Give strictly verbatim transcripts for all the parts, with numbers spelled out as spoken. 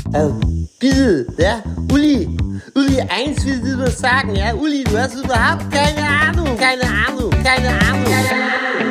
Äh, bitte, ja, Uli, Uli, eins will ich nur sagen, ja, Uli, du hast überhaupt keine Ahnung, keine Ahnung, keine Ahnung, keine Ahnung.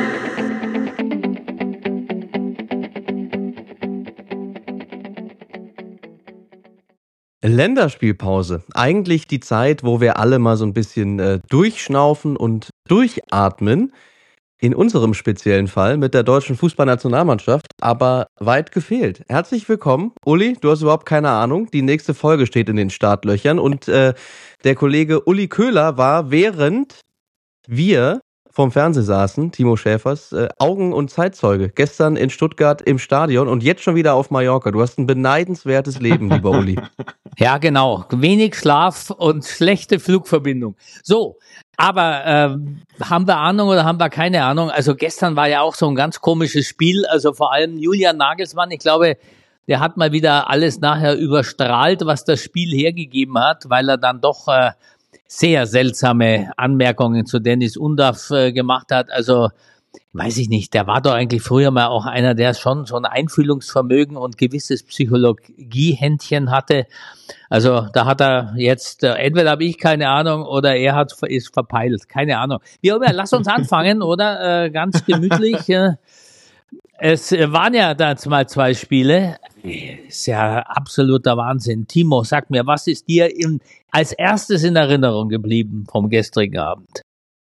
Länderspielpause. Eigentlich die Zeit, wo wir alle mal so ein bisschen äh, durchschnaufen und durchatmen. In unserem speziellen Fall mit der deutschen Fußballnationalmannschaft, aber weit gefehlt. Herzlich willkommen. Uli, du hast überhaupt keine Ahnung. Die nächste Folge steht in den Startlöchern und äh, der Kollege Uli Köhler war, während wir vorm Fernseher saßen, Timo Schäfers, äh, Augen- und Zeitzeuge. Gestern in Stuttgart im Stadion und jetzt schon wieder auf Mallorca. Du hast ein beneidenswertes Leben, lieber Uli. Ja, genau. Wenig Schlaf und schlechte Flugverbindung. So, aber ähm, haben wir Ahnung oder haben wir keine Ahnung? Also gestern war ja auch so ein ganz komisches Spiel. Also vor allem Julian Nagelsmann, ich glaube, der hat mal wieder alles nachher überstrahlt, was das Spiel hergegeben hat, weil er dann doch äh, sehr seltsame Anmerkungen zu Dennis Undav äh, gemacht hat. Also weiß ich nicht, der war doch eigentlich früher mal auch einer, der schon so ein Einfühlungsvermögen und gewisses Psychologiehändchen hatte. Also da hat er jetzt, äh, entweder habe ich keine Ahnung oder er hat ist verpeilt, keine Ahnung. Wie auch immer, lass uns anfangen, oder? Äh, ganz gemütlich. Äh, es waren ja da mal zwei Spiele. Ist ja absoluter Wahnsinn. Timo, sag mir, was ist dir im, als erstes in Erinnerung geblieben vom gestrigen Abend?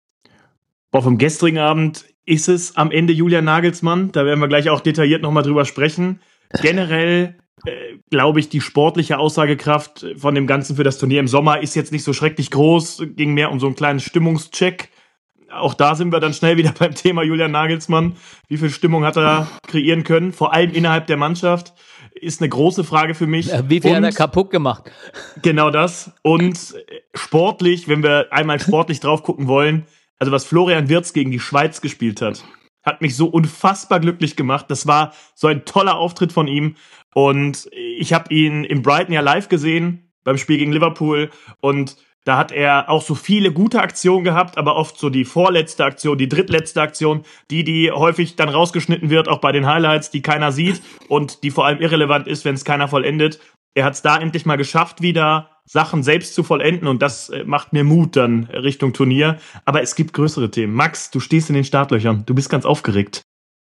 Boah, vom gestrigen Abend ist es am Ende Julian Nagelsmann. Da werden wir gleich auch detailliert nochmal drüber sprechen. Generell äh, glaube ich, die sportliche Aussagekraft von dem Ganzen für das Turnier im Sommer ist jetzt nicht so schrecklich groß. Ging mehr um so einen kleinen Stimmungscheck. Auch da sind wir dann schnell wieder beim Thema Julian Nagelsmann. Wie viel Stimmung hat er kreieren können? Vor allem innerhalb der Mannschaft. Ist eine große Frage für mich. Wie viel Und hat er kaputt gemacht? Genau das. Und sportlich, wenn wir einmal sportlich drauf gucken wollen, also was Florian Wirtz gegen die Schweiz gespielt hat, hat mich so unfassbar glücklich gemacht. Das war so ein toller Auftritt von ihm. Und ich habe ihn in Brighton ja live gesehen, beim Spiel gegen Liverpool. Und da hat er auch so viele gute Aktionen gehabt, aber oft so die vorletzte Aktion, die drittletzte Aktion, die, die häufig dann rausgeschnitten wird, auch bei den Highlights, die keiner sieht und die vor allem irrelevant ist, wenn es keiner vollendet. Er hat es da endlich mal geschafft, wieder Sachen selbst zu vollenden und das macht mir Mut dann Richtung Turnier. Aber es gibt größere Themen. Max, du stehst in den Startlöchern, du bist ganz aufgeregt.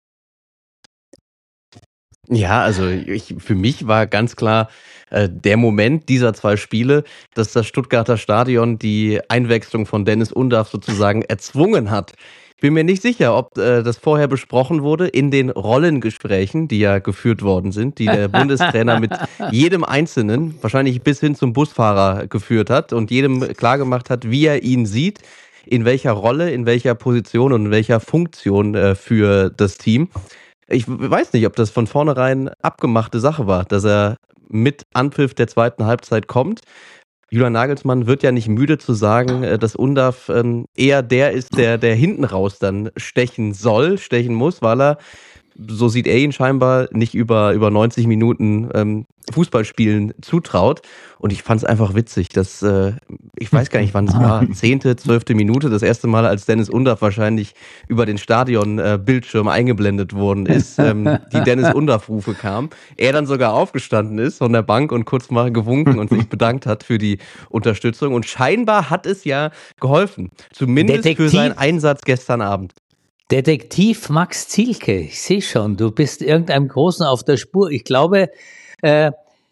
Ja, also ich, für mich war ganz klar äh, der Moment dieser zwei Spiele, dass das Stuttgarter Stadion die Einwechslung von Dennis Undav sozusagen erzwungen hat. Ich bin mir nicht sicher, ob äh, das vorher besprochen wurde in den Rollengesprächen, die ja geführt worden sind, die der Bundestrainer mit jedem Einzelnen, wahrscheinlich bis hin zum Busfahrer, geführt hat und jedem klargemacht hat, wie er ihn sieht, in welcher Rolle, in welcher Position und in welcher Funktion äh, für das Team. Ich weiß nicht, ob das von vornherein abgemachte Sache war, dass er mit Anpfiff der zweiten Halbzeit kommt. Julian Nagelsmann wird ja nicht müde zu sagen, dass Undav eher der ist, der, der hinten raus dann stechen soll, stechen muss, weil er, so sieht er ihn scheinbar, nicht über, über neunzig Minuten ähm, Fußballspielen zutraut. Und ich fand es einfach witzig, dass, äh, ich weiß gar nicht, wann es war, zehnte, zwölfte Minute, das erste Mal, als Dennis Undav wahrscheinlich über den Stadion-Bildschirm äh, eingeblendet worden ist, ähm, die Dennis Undav-Rufe kamen. Er dann sogar aufgestanden ist von der Bank und kurz mal gewunken und sich bedankt hat für die Unterstützung. Und scheinbar hat es ja geholfen, zumindest Detektiv. Für seinen Einsatz gestern Abend. Detektiv Max Zielke, ich sehe schon, du bist irgendeinem Großen auf der Spur. Ich glaube, äh,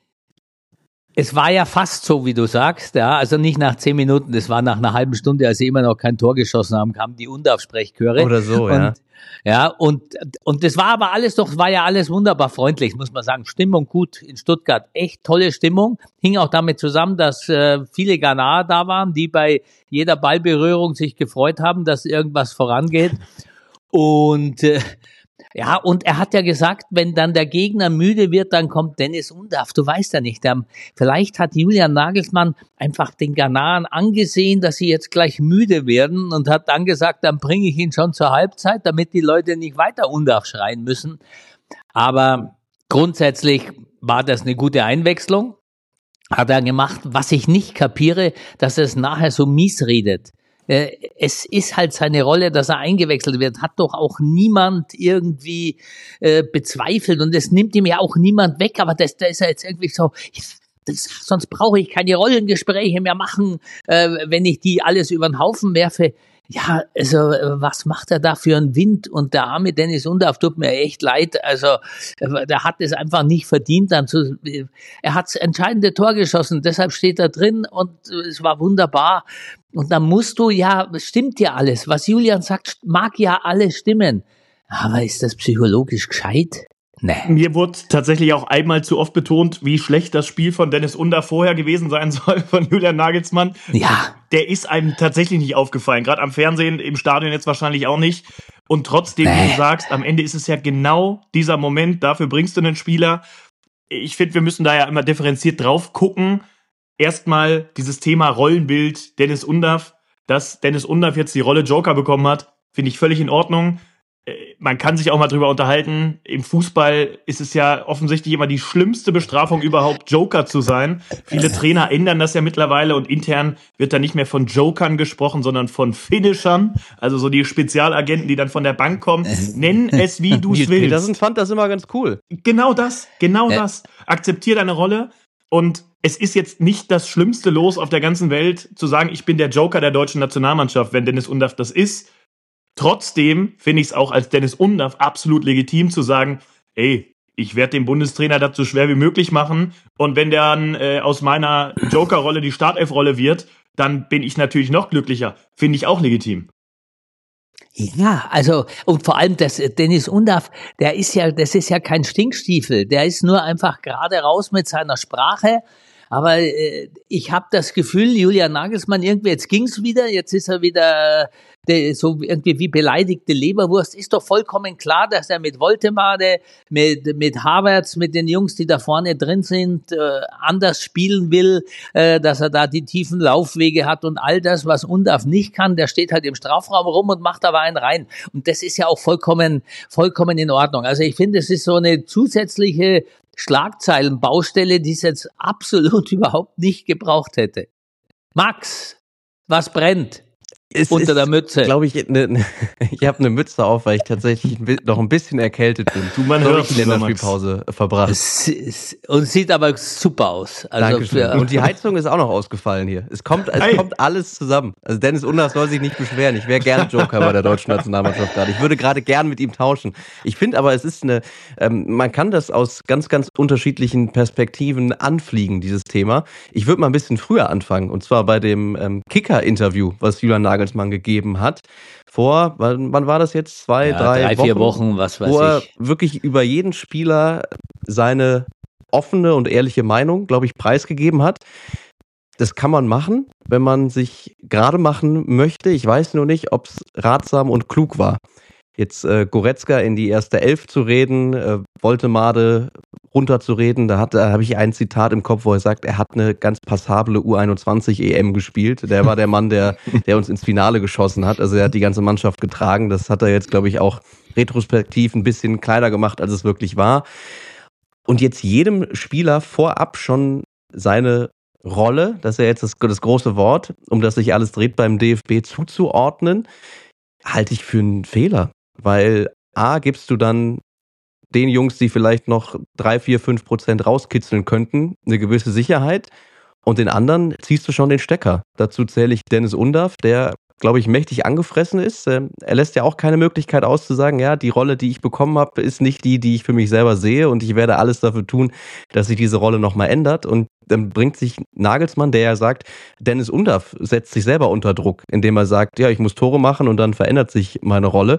es war ja fast so, wie du sagst, ja, also nicht nach zehn Minuten, das war nach einer halben Stunde, als sie immer noch kein Tor geschossen haben, kamen die Undav-Sprechchöre. Oder so, und, ja. Ja, und, und das war aber alles doch, war ja alles wunderbar freundlich, muss man sagen. Stimmung gut in Stuttgart, echt tolle Stimmung. Hing auch damit zusammen, dass äh, viele Ghanaer da waren, die bei jeder Ballberührung sich gefreut haben, dass irgendwas vorangeht. Und äh, ja, und er hat ja gesagt, wenn dann der Gegner müde wird, dann kommt Dennis Undav. Du weißt ja nicht, der, vielleicht hat Julian Nagelsmann einfach den Ghanaren angesehen, dass sie jetzt gleich müde werden und hat dann gesagt, dann bringe ich ihn schon zur Halbzeit, damit die Leute nicht weiter Undav schreien müssen. Aber grundsätzlich war das eine gute Einwechslung, hat er gemacht. Was ich nicht kapiere, dass er es nachher so mies redet. äh, es ist halt seine Rolle, dass er eingewechselt wird, hat doch auch niemand irgendwie äh, bezweifelt und das nimmt ihm ja auch niemand weg, aber das, da ist er jetzt irgendwie so, das, sonst brauche ich keine Rollengespräche mehr machen, äh, wenn ich die alles über den Haufen werfe. Ja, also was macht er da für einen Wind? Und der arme Dennis Undaff tut mir echt leid. Also der hat es einfach nicht verdient. Dann zu, er hat das entscheidende Tor geschossen, deshalb steht er drin und es war wunderbar. Und dann musst du, ja, stimmt ja alles. Was Julian sagt, mag ja alles stimmen. Aber ist das psychologisch gescheit? Nee. Mir wurde tatsächlich auch einmal zu oft betont, wie schlecht das Spiel von Dennis Undaff vorher gewesen sein soll, von Julian Nagelsmann. Ja. Der ist einem tatsächlich nicht aufgefallen. Gerade am Fernsehen, im Stadion jetzt wahrscheinlich auch nicht. Und trotzdem, nee. wie du sagst, am Ende ist es ja genau dieser Moment, dafür bringst du einen Spieler. Ich finde, wir müssen da ja immer differenziert drauf gucken. Erstmal dieses Thema Rollenbild Dennis Undaff. Dass Dennis Undaff jetzt die Rolle Joker bekommen hat, finde ich völlig in Ordnung. Man kann sich auch mal drüber unterhalten. Im Fußball ist es ja offensichtlich immer die schlimmste Bestrafung überhaupt, Joker zu sein. Viele Trainer ändern das ja mittlerweile und intern wird da nicht mehr von Jokern gesprochen, sondern von Finishern. Also so die Spezialagenten, die dann von der Bank kommen. Nenn es, wie du es willst. Petersen fand das immer ganz cool. Genau das, genau äh. das. Akzeptier deine Rolle und es ist jetzt nicht das schlimmste Los auf der ganzen Welt, zu sagen, ich bin der Joker der deutschen Nationalmannschaft, wenn Dennis Undaff das ist. Trotzdem finde ich es auch als Dennis Undaff absolut legitim zu sagen, ey, ich werde dem Bundestrainer das so schwer wie möglich machen und wenn der dann äh, aus meiner Joker-Rolle die Startelf-Rolle wird, dann bin ich natürlich noch glücklicher. Finde ich auch legitim. Ja, also und vor allem das Dennis Undaff, der ist ja, das ist ja kein Stinkstiefel, der ist nur einfach gerade raus mit seiner Sprache. Aber äh, ich habe das Gefühl, Julian Nagelsmann, irgendwie, jetzt ging's wieder, jetzt ist er wieder äh, so irgendwie wie beleidigte Leberwurst. Ist doch vollkommen klar, dass er mit Woltemade, mit, mit Havertz, mit den Jungs, die da vorne drin sind, äh, anders spielen will, äh, dass er da die tiefen Laufwege hat und all das, was Undaff nicht kann, der steht halt im Strafraum rum und macht aber einen rein. Und das ist ja auch vollkommen, vollkommen in Ordnung. Also ich finde, es ist so eine zusätzliche Schlagzeilenbaustelle, die es jetzt absolut überhaupt nicht gebraucht hätte. Max, was brennt es unter ist, der Mütze? Glaube ich, ne, ich habe eine Mütze auf, weil ich tatsächlich noch ein bisschen erkältet bin. Du, man hört in der Länderspielpause verbracht. Es, es, und sieht aber super aus. Also Dankeschön. für, Und die Heizung ist auch noch ausgefallen hier. Es kommt, es Hey. kommt alles zusammen. Also Dennis Undaff soll sich nicht beschweren. Ich wäre gern Joker bei der deutschen Nationalmannschaft gerade. Ich würde gerade gern mit ihm tauschen. Ich finde aber, es ist eine, ähm, man kann das aus ganz, ganz unterschiedlichen Perspektiven anfliegen, dieses Thema. Ich würde mal ein bisschen früher anfangen. Und zwar bei dem ähm, Kicker-Interview, was Julian Nagelsmann gegeben hat. Vor, wann, wann war das jetzt? Zwei, ja, drei, drei Wochen, vier Wochen, was weiß wo er ich. wirklich über jeden Spieler seine offene und ehrliche Meinung, glaube ich, preisgegeben hat. Das kann man machen, wenn man sich gerade machen möchte. Ich weiß nur nicht, ob es ratsam und klug war. Jetzt äh, Goretzka in die erste Elf zu reden, äh, Woltemade runterzureden, da, hat, da habe ich ein Zitat im Kopf, wo er sagt, er hat eine ganz passable U einundzwanzig E M gespielt. Der war der Mann, der, der uns ins Finale geschossen hat. Also er hat die ganze Mannschaft getragen. Das hat er jetzt, glaube ich, auch retrospektiv ein bisschen kleiner gemacht, als es wirklich war. Und jetzt jedem Spieler vorab schon seine Rolle, das ist ja jetzt das, das große Wort, um das sich alles dreht beim D F B zuzuordnen, halte ich für einen Fehler. Weil A, gibst du dann den Jungs, die vielleicht noch drei, vier, fünf Prozent rauskitzeln könnten, eine gewisse Sicherheit und den anderen ziehst du schon den Stecker. Dazu zähle ich Dennis Undaff, der, glaube ich, mächtig angefressen ist. Er lässt ja auch keine Möglichkeit aus zu sagen, ja, die Rolle, die ich bekommen habe, ist nicht die, die ich für mich selber sehe und ich werde alles dafür tun, dass sich diese Rolle nochmal ändert. Und dann bringt sich Nagelsmann, der ja sagt, Dennis Undaff setzt sich selber unter Druck, indem er sagt, ja, ich muss Tore machen und dann verändert sich meine Rolle.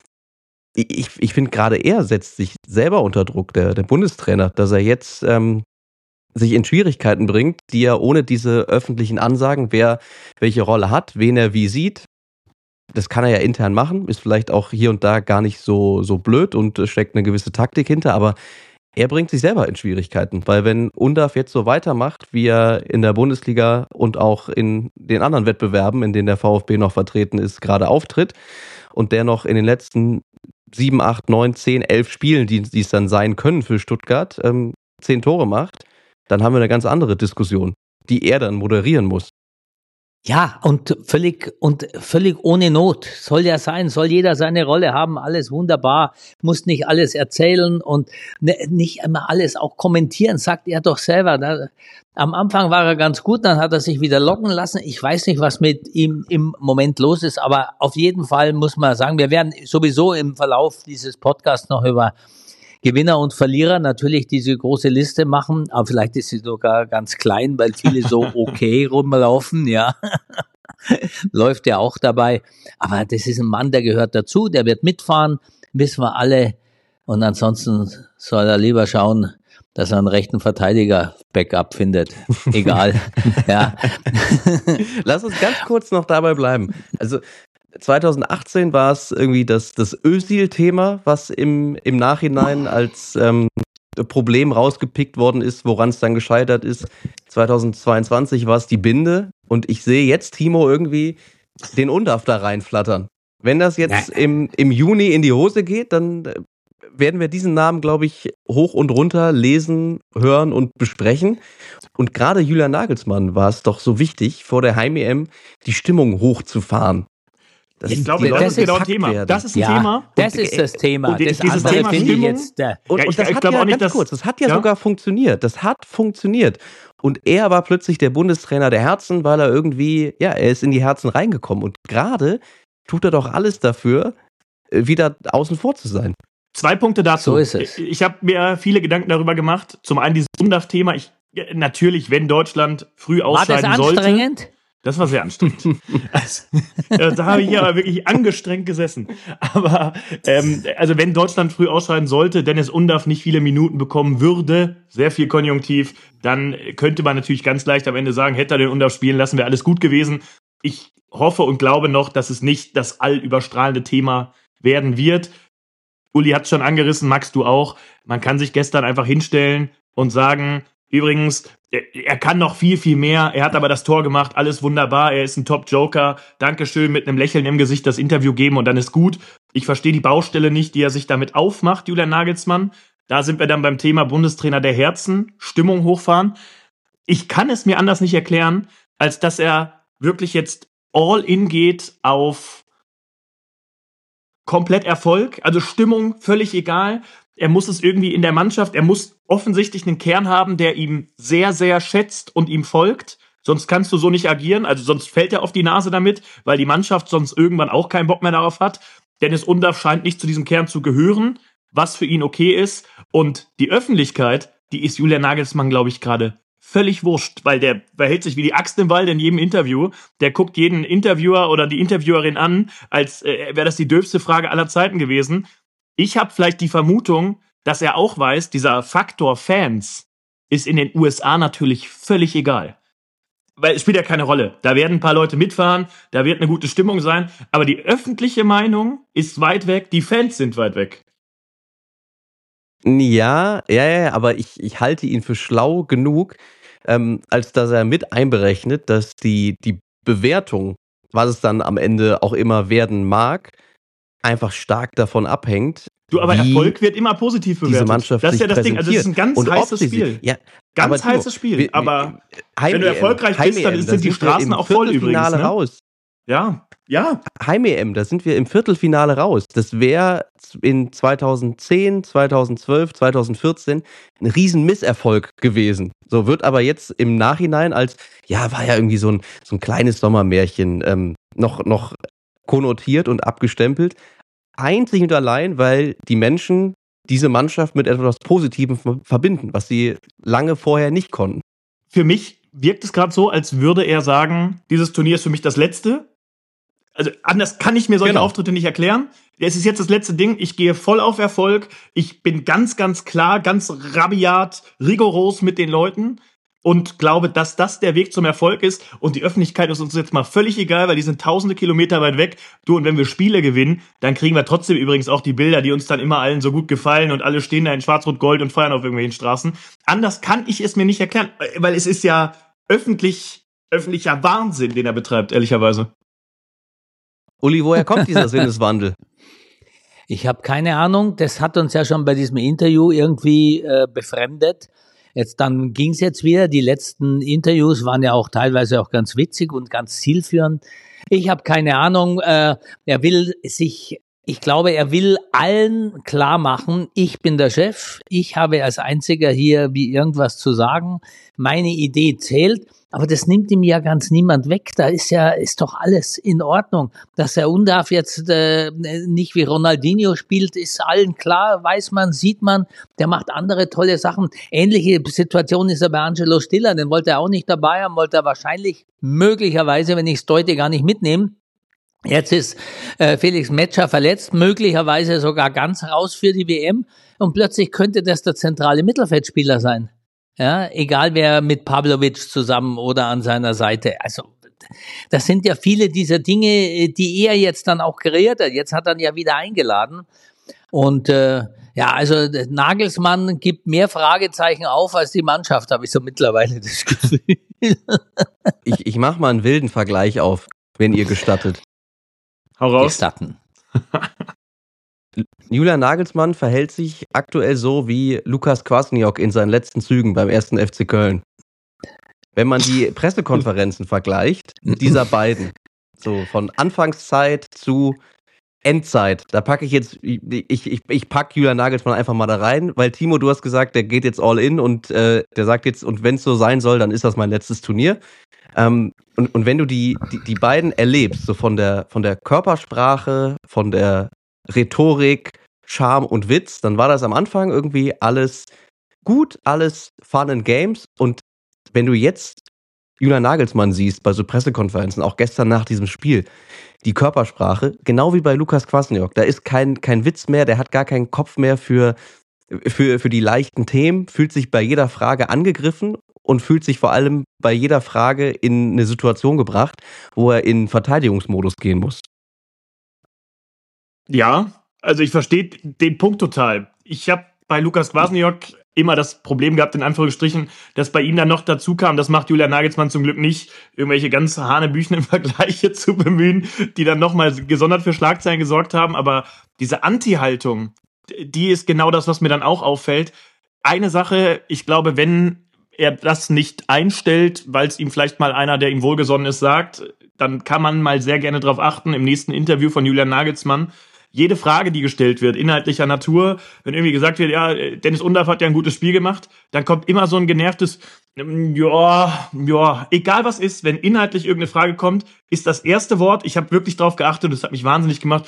Ich, ich finde, gerade er setzt sich selber unter Druck, der, der Bundestrainer, dass er jetzt ähm, sich in Schwierigkeiten bringt, die er ohne diese öffentlichen Ansagen, wer welche Rolle hat, wen er wie sieht, das kann er ja intern machen, ist vielleicht auch hier und da gar nicht so, so blöd und steckt eine gewisse Taktik hinter, aber er bringt sich selber in Schwierigkeiten, weil wenn Undaff jetzt so weitermacht, wie er in der Bundesliga und auch in den anderen Wettbewerben, in denen der VfB noch vertreten ist, gerade auftritt und der noch in den letzten sieben, acht, neun, zehn, elf Spielen, die, die es dann sein können für Stuttgart, ähm, zehn Tore macht, dann haben wir eine ganz andere Diskussion, die er dann moderieren muss. Ja, und völlig, und völlig ohne Not. Soll ja sein, soll jeder seine Rolle haben, alles wunderbar, muss nicht alles erzählen und ne, nicht immer alles auch kommentieren, sagt er doch selber. Da, am Anfang war er ganz gut, dann hat er sich wieder locken lassen. Ich weiß nicht, was mit ihm im Moment los ist, aber auf jeden Fall muss man sagen, wir werden sowieso im Verlauf dieses Podcasts noch über Gewinner und Verlierer natürlich diese große Liste machen, aber vielleicht ist sie sogar ganz klein, weil viele so okay rumlaufen, ja. Läuft ja auch dabei. Aber das ist ein Mann, der gehört dazu, der wird mitfahren, wissen wir alle. Und ansonsten soll er lieber schauen, dass er einen rechten Verteidiger-Backup findet. Egal, ja. Lass uns ganz kurz noch dabei bleiben. Also, zweitausendachtzehn war es irgendwie das, das Özil-Thema, was im, im Nachhinein als ähm, Problem rausgepickt worden ist, woran es dann gescheitert ist. zweitausendzweiundzwanzig war es die Binde und ich sehe jetzt Timo irgendwie den Undav da reinflattern. Wenn das jetzt im, im Juni in die Hose geht, dann werden wir diesen Namen, glaube ich, hoch und runter lesen, hören und besprechen. Und gerade Julian Nagelsmann war es doch so wichtig, vor der Heim-E M die Stimmung hochzufahren. Das ich glaube, das, das ist genau ein Thema. Werden. Das ist ein ja, Thema. Das ist das Thema. Und das dieses Thema Stimmung. Jetzt, äh und, ja, und das ich, hat ich ja auch nicht, ganz dass, kurz, das hat ja, ja sogar funktioniert. Das hat funktioniert. Und er war plötzlich der Bundestrainer der Herzen, weil er irgendwie, ja, er ist in die Herzen reingekommen. Und gerade tut er doch alles dafür, wieder außen vor zu sein. Zwei Punkte dazu. So ist es. Ich, ich habe mir viele Gedanken darüber gemacht. Zum einen dieses Undav-Thema. Ich, natürlich, wenn Deutschland früh ausscheiden sollte. War das anstrengend? Sollte, das war sehr anstrengend. Also, da habe ich aber wirklich angestrengt gesessen. Aber ähm, also wenn Deutschland früh ausscheiden sollte, Dennis Undav nicht viele Minuten bekommen würde, sehr viel Konjunktiv, dann könnte man natürlich ganz leicht am Ende sagen, hätte er den Undav spielen lassen, wäre alles gut gewesen. Ich hoffe und glaube noch, dass es nicht das allüberstrahlende Thema werden wird. Uli hat es schon angerissen, Max, du auch. Man kann sich gestern einfach hinstellen und sagen, übrigens, er kann noch viel, viel mehr. Er hat aber das Tor gemacht, alles wunderbar. Er ist ein Top-Joker. Dankeschön, mit einem Lächeln im Gesicht das Interview geben und dann ist gut. Ich verstehe die Baustelle nicht, die er sich damit aufmacht, Julian Nagelsmann. Da sind wir dann beim Thema Bundestrainer der Herzen, Stimmung hochfahren. Ich kann es mir anders nicht erklären, als dass er wirklich jetzt all in geht auf komplett Erfolg. Also Stimmung völlig egal. Er muss es irgendwie in der Mannschaft, er muss offensichtlich einen Kern haben, der ihm sehr, sehr schätzt und ihm folgt. Sonst kannst du so nicht agieren. Also sonst fällt er auf die Nase damit, weil die Mannschaft sonst irgendwann auch keinen Bock mehr darauf hat. Dennis Undav scheint nicht zu diesem Kern zu gehören, was für ihn okay ist. Und die Öffentlichkeit, die ist Julian Nagelsmann, glaube ich, gerade völlig wurscht, weil der verhält sich wie die Axt im Wald in jedem Interview. Der guckt jeden Interviewer oder die Interviewerin an, als äh, wäre das die döfste Frage aller Zeiten gewesen. Ich habe vielleicht die Vermutung, dass er auch weiß, dieser Faktor Fans ist in den U S A natürlich völlig egal. Weil es spielt ja keine Rolle. Da werden ein paar Leute mitfahren, da wird eine gute Stimmung sein, aber die öffentliche Meinung ist weit weg, die Fans sind weit weg. Ja, ja, ja, aber ich, ich halte ihn für schlau genug, ähm, als dass er mit einberechnet, dass die, die Bewertung, was es dann am Ende auch immer werden mag, einfach stark davon abhängt. Du, aber Erfolg wird immer positiv bewertet. Diese Mannschaft das ist ja das Ding. Also es ist ein ganz heißes Spiel. Ja, ganz aber, heißes Spiel. Wir, aber Heim- wenn du erfolgreich Heim- bist, dann da sind die Straßen auch voll übrigens. Ne? Raus. Ja, ja. Heim-E M, da sind wir im Viertelfinale raus. Das wäre in zweitausendzehn, zweitausendzwölf, zweitausendvierzehn ein riesen Misserfolg gewesen. So wird aber jetzt im Nachhinein als, ja, war ja irgendwie so ein, so ein kleines Sommermärchen ähm, noch, noch konnotiert und abgestempelt. Einzig und allein, weil die Menschen diese Mannschaft mit etwas Positivem verbinden, was sie lange vorher nicht konnten. Für mich wirkt es gerade so, als würde er sagen, dieses Turnier ist für mich das letzte. Also anders kann ich mir solche genau. Auftritte nicht erklären. Es ist jetzt das letzte Ding. Ich gehe voll auf Erfolg. Ich bin ganz, ganz klar, ganz rabiat, rigoros mit den Leuten und glaube, dass das der Weg zum Erfolg ist. Und die Öffentlichkeit ist uns jetzt mal völlig egal, weil die sind tausende Kilometer weit weg. Du, und wenn wir Spiele gewinnen, dann kriegen wir trotzdem übrigens auch die Bilder, die uns dann immer allen so gut gefallen und alle stehen da in Schwarz-Rot-Gold und feiern auf irgendwelchen Straßen. Anders kann ich es mir nicht erklären, weil es ist ja öffentlich, öffentlicher Wahnsinn, den er betreibt, ehrlicherweise. Uli, woher kommt dieser Sinneswandel? Ich habe keine Ahnung. Das hat uns ja schon bei diesem Interview irgendwie äh, befremdet. Jetzt dann ging's jetzt wieder. Die letzten Interviews waren ja auch teilweise auch ganz witzig und ganz zielführend. Ich habe keine Ahnung. Äh, er will sich, ich glaube, er will allen klar machen, ich bin der Chef. Ich habe als Einziger hier wie irgendwas zu sagen. Meine Idee zählt. Aber das nimmt ihm ja ganz niemand weg. Da ist ja, ist doch alles in Ordnung. Dass der Undav jetzt äh, nicht wie Ronaldinho spielt, ist allen klar, weiß man, sieht man. Der macht andere tolle Sachen. Ähnliche Situation ist er bei Angelo Stiller. Den wollte er auch nicht dabei haben, wollte er wahrscheinlich, möglicherweise, wenn ich es deute, gar nicht mitnehmen. Jetzt ist äh, Felix Metscher verletzt, möglicherweise sogar ganz raus für die W M. Und plötzlich könnte das der zentrale Mittelfeldspieler sein. Ja, egal wer mit Pavlovic zusammen oder an seiner Seite. Also, das sind ja viele dieser Dinge, die er jetzt dann auch kreiert hat. Jetzt hat er ihn ja wieder eingeladen. Und äh, ja, also Nagelsmann gibt mehr Fragezeichen auf als die Mannschaft, habe ich so mittlerweile das Gefühl. Ich, ich mache mal einen wilden Vergleich auf, wenn ihr gestattet. Hau raus. Gestatten. Julian Nagelsmann verhält sich aktuell so wie Lukas Kwasniok in seinen letzten Zügen beim ersten F C Köln. Wenn man die Pressekonferenzen vergleicht, dieser beiden, so von Anfangszeit zu Endzeit, da packe ich jetzt, ich, ich, ich packe Julian Nagelsmann einfach mal da rein, weil Timo, du hast gesagt, der geht jetzt all in und äh, der sagt jetzt, und wenn es so sein soll, dann ist das mein letztes Turnier. Ähm, und, und wenn du die, die, die beiden erlebst, so von der, von der Körpersprache, von der Rhetorik, Charme und Witz, dann war das am Anfang irgendwie alles gut, alles Fun and Games. Und wenn du jetzt Julian Nagelsmann siehst bei so Pressekonferenzen, auch gestern nach diesem Spiel, die Körpersprache, genau wie bei Lukas Kwasniok, da ist kein, kein Witz mehr, der hat gar keinen Kopf mehr für, für, für die leichten Themen, fühlt sich bei jeder Frage angegriffen und fühlt sich vor allem bei jeder Frage in eine Situation gebracht, wo er in Verteidigungsmodus gehen muss. Ja, also ich verstehe den Punkt total. Ich habe bei Lukas Kwasniok immer das Problem gehabt, in Anführungsstrichen, dass bei ihm dann noch dazu kam, das macht Julian Nagelsmann zum Glück nicht, irgendwelche ganz hanebüchenen Vergleiche zu bemühen, die dann nochmal gesondert für Schlagzeilen gesorgt haben. Aber diese Anti-Haltung, die ist genau das, was mir dann auch auffällt. Eine Sache, ich glaube, wenn er das nicht einstellt, weil es ihm vielleicht mal einer, der ihm wohlgesonnen ist, sagt, dann kann man mal sehr gerne darauf achten, im nächsten Interview von Julian Nagelsmann, jede Frage, die gestellt wird, inhaltlicher Natur, wenn irgendwie gesagt wird, ja, Dennis Undav hat ja ein gutes Spiel gemacht, dann kommt immer so ein genervtes, ja, ja, egal was ist, wenn inhaltlich irgendeine Frage kommt, ist das erste Wort, ich habe wirklich drauf geachtet, das hat mich wahnsinnig gemacht,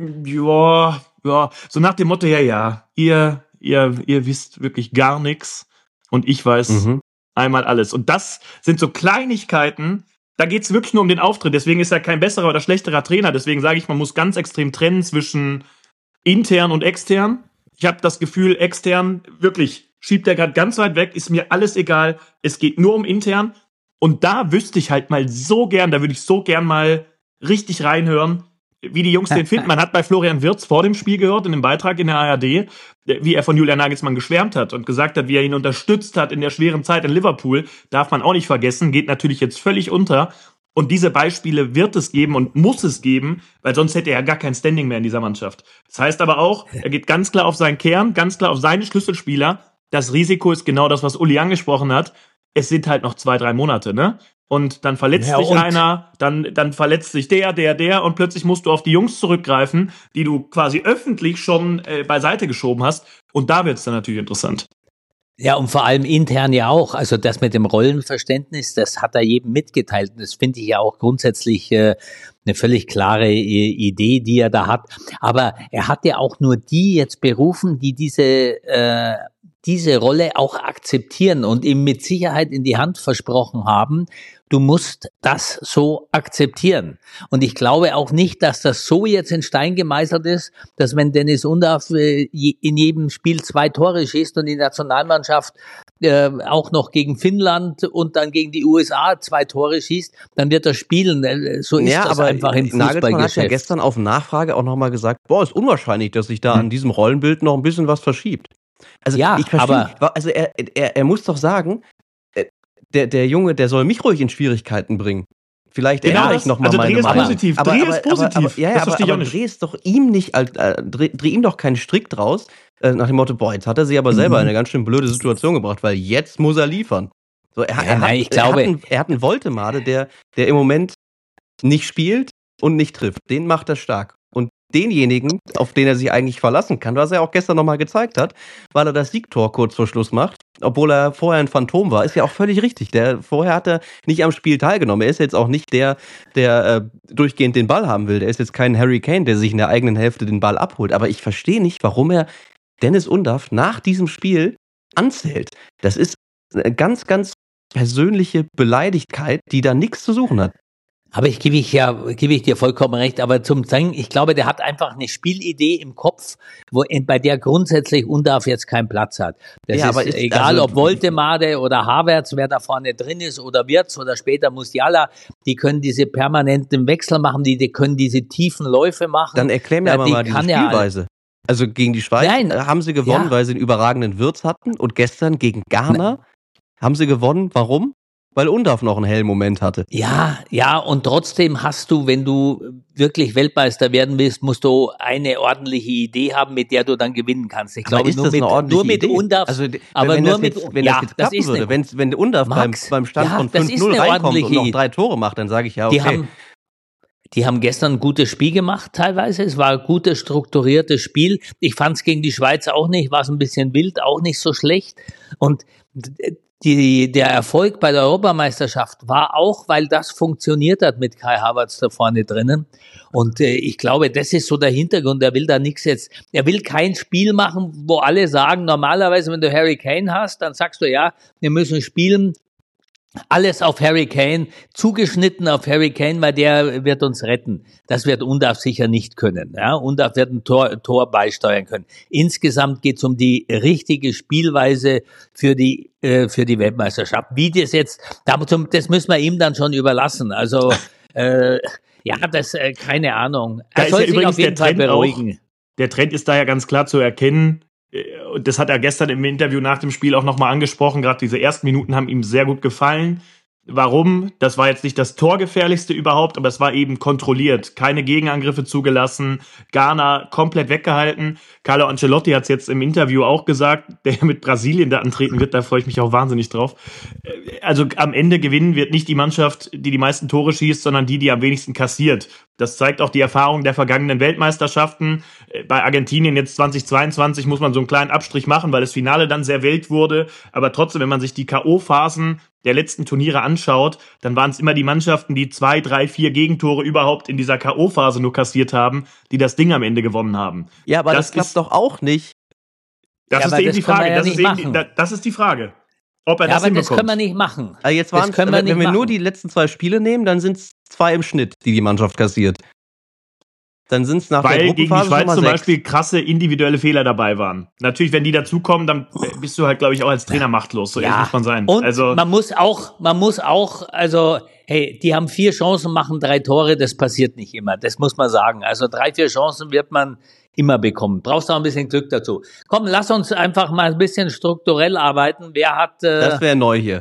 ja, ja, so nach dem Motto, ja, ja, ihr, ihr, ihr wisst wirklich gar nichts und ich weiß mhm. einmal alles. Und das sind so Kleinigkeiten, da geht's wirklich nur um den Auftritt. Deswegen ist er kein besserer oder schlechterer Trainer. Deswegen sage ich, man muss ganz extrem trennen zwischen intern und extern. Ich habe das Gefühl, extern, wirklich, schiebt er gerade ganz weit weg, ist mir alles egal. Es geht nur um intern. Und da wüsste ich halt mal so gern, da würde ich so gern mal richtig reinhören, wie die Jungs den finden. Man hat bei Florian Wirtz vor dem Spiel gehört, in einem Beitrag in der A R D, wie er von Julian Nagelsmann geschwärmt hat und gesagt hat, wie er ihn unterstützt hat in der schweren Zeit in Liverpool. Darf man auch nicht vergessen, geht natürlich jetzt völlig unter. Und diese Beispiele wird es geben und muss es geben, weil sonst hätte er ja gar kein Standing mehr in dieser Mannschaft. Das heißt aber auch, er geht ganz klar auf seinen Kern, ganz klar auf seine Schlüsselspieler. Das Risiko ist genau das, was Uli angesprochen hat. Es sind halt noch zwei, drei Monate, ne? Und dann verletzt ja, sich einer, dann, dann verletzt sich der, der, der und plötzlich musst du auf die Jungs zurückgreifen, die du quasi öffentlich schon äh, beiseite geschoben hast. Und da wird's dann natürlich interessant. Ja, und vor allem intern ja auch. Also das mit dem Rollenverständnis, das hat er jedem mitgeteilt. Das finde ich ja auch grundsätzlich äh, eine völlig klare äh, Idee, die er da hat. Aber er hat ja auch nur die jetzt berufen, die diese äh, diese Rolle auch akzeptieren und ihm mit Sicherheit in die Hand versprochen haben, du musst das so akzeptieren. Und ich glaube auch nicht, dass das so jetzt in Stein gemeißelt ist, dass wenn Dennis Undav in jedem Spiel zwei Tore schießt und die Nationalmannschaft äh, auch noch gegen Finnland und dann gegen die U S A zwei Tore schießt, dann wird er spielen. So ist ja, das aber einfach im Fußballgeschäft. Nagelsmann hat ja gestern auf Nachfrage auch nochmal gesagt, boah, ist unwahrscheinlich, dass sich da hm. an diesem Rollenbild noch ein bisschen was verschiebt. Also ja, ich verstehe, aber also er, er, er muss doch sagen, der, der Junge, der soll mich ruhig in Schwierigkeiten bringen. Vielleicht Genau, ändere das- ich nochmal also meine Dreh ist Meinung. positiv. Aber, Dreh aber, ist positiv. Aber, aber, ja, ja, Das aber, verstehe ich aber auch nicht. dreh es doch ihm nicht, als- äh, dreh, dreh ihm doch keinen Strick draus, äh, nach dem Motto, boah, jetzt hat er sich aber selber Mhm. in eine ganz schön blöde Situation gebracht, weil jetzt muss er liefern. So, er, Ja, er, nein, hat, ich glaube- er, hat einen, er hat einen Voltemade, der, der im Moment nicht spielt und nicht trifft. Den macht er stark. Und denjenigen, auf den er sich eigentlich verlassen kann, was er auch gestern nochmal gezeigt hat, weil er das Siegtor kurz vor Schluss macht, obwohl er vorher ein Phantom war, ist ja auch völlig richtig. Der, vorher hat er nicht am Spiel teilgenommen. Er ist jetzt auch nicht der, der äh, durchgehend den Ball haben will. Der ist jetzt kein Harry Kane, der sich in der eigenen Hälfte den Ball abholt. Aber ich verstehe nicht, warum er Dennis Undaff nach diesem Spiel anzählt. Das ist eine ganz, ganz persönliche Beleidigkeit, die da nichts zu suchen hat. Aber ich gebe ich ja, gebe ich dir vollkommen recht. Aber zum Zeigen, ich glaube, der hat einfach eine Spielidee im Kopf, wo, bei der grundsätzlich Undaff jetzt keinen Platz hat. Das Ja, ist, aber ist- egal, also- ob Woltemade oder Havertz, wer da vorne drin ist, oder Wirtz oder später Musiala, die können diese permanenten Wechsel machen, die, die können diese tiefen Läufe machen. Dann erklär mir Ja, aber die mal diese kann ja- Spielweise. Also gegen die Schweiz Nein. äh, haben sie gewonnen, Ja. weil sie einen überragenden Wirtz hatten. Und gestern gegen Ghana haben sie gewonnen. Warum? Weil Undaff noch einen hellen Moment hatte. Ja, ja, und trotzdem hast du, wenn du wirklich Weltmeister werden willst, musst du eine ordentliche Idee haben, mit der du dann gewinnen kannst. Ich Aber glaube, ist nur das mit, eine ordentliche nur mit Idee? Undaff, Also, d- aber wenn nur das mit, jetzt, wenn ja, das jetzt das klappen ist würde, eine, wenn, wenn Undaff beim, Max, beim Stand ja, von das ist fünf null eine reinkommt und ordentliche noch Idee. drei Tore macht, dann sage ich ja, die okay. haben, die haben gestern ein gutes Spiel gemacht teilweise. Es war ein gutes, strukturiertes Spiel. Ich fand es gegen die Schweiz auch nicht, war es ein bisschen wild, auch nicht so schlecht. Und die, der Erfolg bei der Europameisterschaft war auch, weil das funktioniert hat mit Kai Havertz da vorne drinnen. Und äh, ich glaube, das ist so der Hintergrund. Er will da nichts jetzt, er will kein Spiel machen, wo alle sagen, normalerweise, wenn du Harry Kane hast, dann sagst du, ja, wir müssen spielen, alles auf Harry Kane, zugeschnitten auf Harry Kane, weil der wird uns retten. Das wird Undaff sicher nicht können. Ja? Undaff wird ein Tor, Tor beisteuern können. Insgesamt geht es um die richtige Spielweise für die äh, für die Weltmeisterschaft. Wie das jetzt, das müssen wir ihm dann schon überlassen. Also äh, ja, das äh, keine Ahnung. Da Er ist soll ja sich übrigens auf jeden der Fall Trend auch- beruhigen. Der Trend ist da ja ganz klar zu erkennen. Äh, Und das hat er gestern im Interview nach dem Spiel auch nochmal angesprochen. Gerade diese ersten Minuten haben ihm sehr gut gefallen. Warum? Das war jetzt nicht das Torgefährlichste überhaupt, aber es war eben kontrolliert. Keine Gegenangriffe zugelassen. Ghana komplett weggehalten. Carlo Ancelotti hat es jetzt im Interview auch gesagt, der mit Brasilien da antreten wird. Da freue ich mich auch wahnsinnig drauf. Also am Ende gewinnen wird nicht die Mannschaft, die die meisten Tore schießt, sondern die, die am wenigsten kassiert. Das zeigt auch die Erfahrung der vergangenen Weltmeisterschaften. Bei Argentinien jetzt zweitausendzweiundzwanzig muss man so einen kleinen Abstrich machen, weil das Finale dann sehr wild wurde. Aber trotzdem, wenn man sich die K O-Phasen der letzten Turniere anschaut, dann waren es immer die Mannschaften, die zwei, drei, vier Gegentore überhaupt in dieser K O-Phase nur kassiert haben, die das Ding am Ende gewonnen haben. Ja, aber das, das klappt ist- doch auch nicht. Das Ja, ist aber eben das die können wir Frage. ja das, nicht ist eben, machen. da- das ist die Frage. Ob er Ja, das aber das hinbekommt. können wir nicht machen. Also jetzt Das waren's, können wir wenn, wenn nicht wir nur machen. die letzten zwei Spiele nehmen, dann sind es zwei im Schnitt, die die Mannschaft kassiert. Dann sind es nach der Weil gegen die Gruppenphase schon Schweiz mal zum sechs. Beispiel krasse individuelle Fehler dabei waren. Natürlich, wenn die dazukommen, dann bist du halt, glaube ich, auch als Trainer machtlos. So ehrlich muss man sein. Und also, man muss auch, man muss auch, also, hey, die haben vier Chancen, machen drei Tore, das passiert nicht immer. Das muss man sagen. Also drei, vier Chancen wird man immer bekommen. Brauchst auch ein bisschen Glück dazu. Komm, lass uns einfach mal ein bisschen strukturell arbeiten. Wer hat, äh, Das wäre neu hier.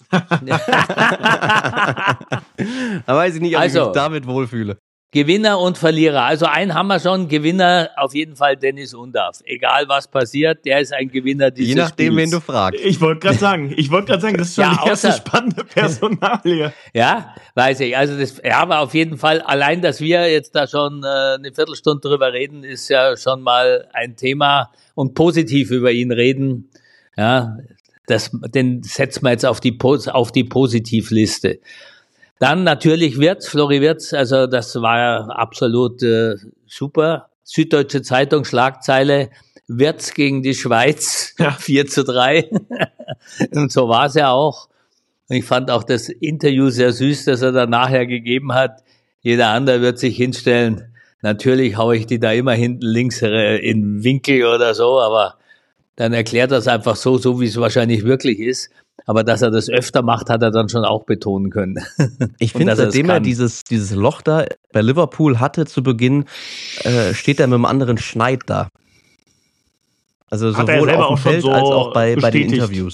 Da weiß ich nicht, ob ich Also. mich damit wohlfühle. Gewinner und Verlierer. Also einen haben wir schon, Gewinner auf jeden Fall Dennis Undaff. Egal was passiert, der ist ein Gewinner dieses Je nachdem, Spiels. wen du fragst. ich wollte gerade sagen, ich wollte gerade sagen, das ist schon Ja, die erste außer- spannende Personalie. Ja, weiß ich. Also das, ja, aber auf jeden Fall, allein, dass wir jetzt da schon äh, eine Viertelstunde drüber reden, ist ja schon mal ein Thema und positiv über ihn reden. Ja, das, den setzen wir jetzt auf die, Pos- auf die Positivliste. Dann natürlich Wirtz, Flori Wirtz, also das war ja absolut äh, super. Süddeutsche Zeitung, Schlagzeile, Wirtz gegen die Schweiz, Ja. vier zu drei. Und so war es ja auch. Und ich fand auch das Interview sehr süß, das er dann nachher gegeben hat. Jeder andere wird sich hinstellen. Natürlich haue ich die da immer hinten links äh, in Winkel oder so, aber dann erklärt er es einfach so, so wie es wahrscheinlich wirklich ist. Aber dass er das öfter macht, hat er dann schon auch betonen können. Ich Und finde, dass er es seitdem er kann. dieses, dieses Loch da bei Liverpool hatte zu Beginn, äh, steht er mit einem anderen Schneid da. Also Hat er sowohl selber auf dem auch schon Feld so als auch bei, bei den bestätigt. Interviews.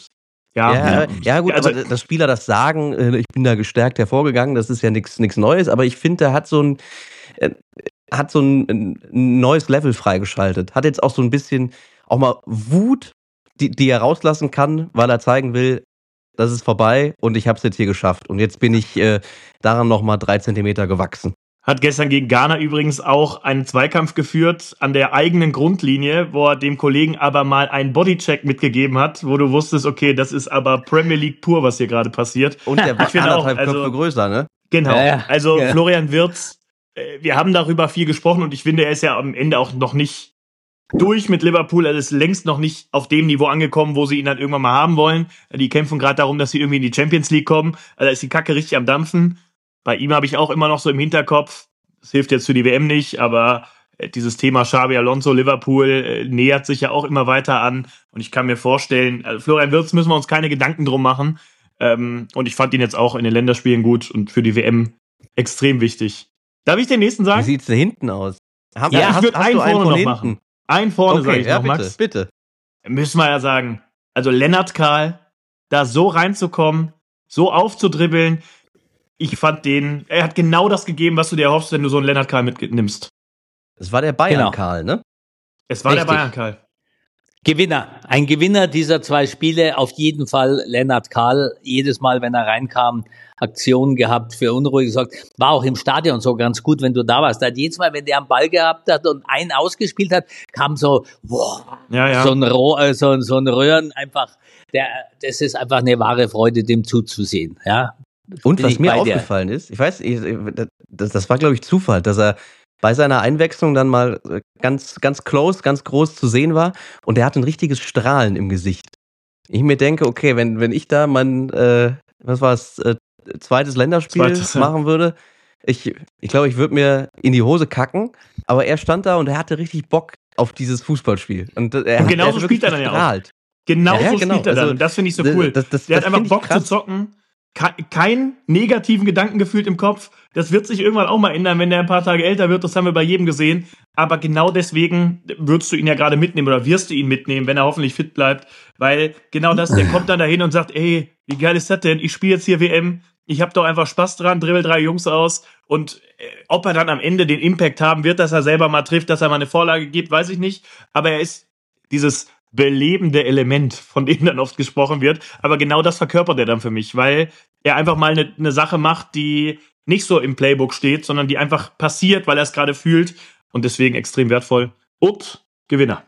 Ja, Ja, ja gut, also, aber dass Spieler das sagen, äh, ich bin da gestärkt hervorgegangen, das ist ja nichts nichts Neues, aber ich finde, er hat so ein äh, hat so ein, ein neues Level freigeschaltet. Hat jetzt auch so ein bisschen auch mal Wut, die, die er rauslassen kann, weil er zeigen will, das ist vorbei und ich habe es jetzt hier geschafft. Und jetzt bin ich äh, daran nochmal drei Zentimeter gewachsen. Hat gestern gegen Ghana übrigens auch einen Zweikampf geführt an der eigenen Grundlinie, wo er dem Kollegen aber mal einen Bodycheck mitgegeben hat, wo du wusstest, okay, das ist aber Premier League pur, was hier gerade passiert. Und der war anderthalb also, Köpfe größer, ne? Genau, ja, ja. also ja. Florian Wirtz, äh, wir haben darüber viel gesprochen und ich finde, er ist ja am Ende auch noch nicht durch mit Liverpool. Er ist längst noch nicht auf dem Niveau angekommen, wo sie ihn dann irgendwann mal haben wollen. Die kämpfen gerade darum, dass sie irgendwie in die Champions League kommen. Also da ist die Kacke richtig am Dampfen. Bei ihm habe ich auch immer noch so im Hinterkopf, das hilft jetzt für die W M nicht, aber dieses Thema Xabi Alonso, Liverpool äh, nähert sich ja auch immer weiter an. Und ich kann mir vorstellen, also Florian Wirtz müssen wir uns keine Gedanken drum machen. Ähm, und ich fand ihn jetzt auch in den Länderspielen gut und für die W M extrem wichtig. Darf ich den nächsten sagen? Wie sieht's da hinten aus? Haben, Ja, hast, ich würde hast einen du vorne von noch hinten? machen. Einen vorne, Okay, sage ich ja, noch, bitte, Max. bitte. Müssen wir ja sagen. Also Lennart Kahl, da so reinzukommen, so aufzudribbeln, ich fand den, er hat genau das gegeben, was du dir erhoffst, wenn du so einen Lennart Kahl mitnimmst. Es war der Bayern-Karl, ne? Es war Richtig. der Bayern Kahl. Gewinner. Ein Gewinner dieser zwei Spiele, auf jeden Fall Lennart Kahl. Jedes Mal, wenn er reinkam, Aktionen gehabt, für Unruhe gesorgt. War auch im Stadion so ganz gut, wenn du da warst. Da hat jedes Mal, wenn der am Ball gehabt hat und einen ausgespielt hat, kam so, boah, Ja, ja. so ein Rohr, äh, so, so ein Röhren, einfach, der, das ist einfach eine wahre Freude, dem zuzusehen, ja. Und Bin was ich mir bei dir. aufgefallen ist, ich weiß, ich, das, das war, glaube ich, Zufall, dass er bei seiner Einwechslung dann mal ganz, ganz close, ganz groß zu sehen war und er hat ein richtiges Strahlen im Gesicht. Ich mir denke, okay, wenn, wenn ich da mein, äh, was war es, äh, zweites Länderspiel Zweites, ja. machen würde, ich, ich glaube, ich würde mir in die Hose kacken, aber er stand da und er hatte richtig Bock auf dieses Fußballspiel. Und, äh, er Und hat- genauso er hat spielt er wirklich dann ja auch. gestrahlt. Genau Ja, ja, so genau. spielt er dann. Also, Und das finde ich so das- cool. das- das- der das hat einfach find ich Bock krass. zu zocken. Ke- Keinen negativen Gedanken gefühlt im Kopf. Das wird sich irgendwann auch mal ändern, wenn der ein paar Tage älter wird. Das haben wir bei jedem gesehen. Aber genau deswegen würdest du ihn ja gerade mitnehmen oder wirst du ihn mitnehmen, wenn er hoffentlich fit bleibt. Weil genau das, der kommt dann dahin und sagt, ey, wie geil ist das denn? Ich spiele jetzt hier W M. Ich habe doch einfach Spaß dran, dribbel drei Jungs aus. Und äh, ob er dann am Ende den Impact haben wird, dass er selber mal trifft, dass er mal eine Vorlage gibt, weiß ich nicht. Aber er ist dieses belebende Element, von dem dann oft gesprochen wird. Aber genau das verkörpert er dann für mich, weil er einfach mal eine, eine Sache macht, die nicht so im Playbook steht, sondern die einfach passiert, weil er es gerade fühlt und deswegen extrem wertvoll. Und Gewinner.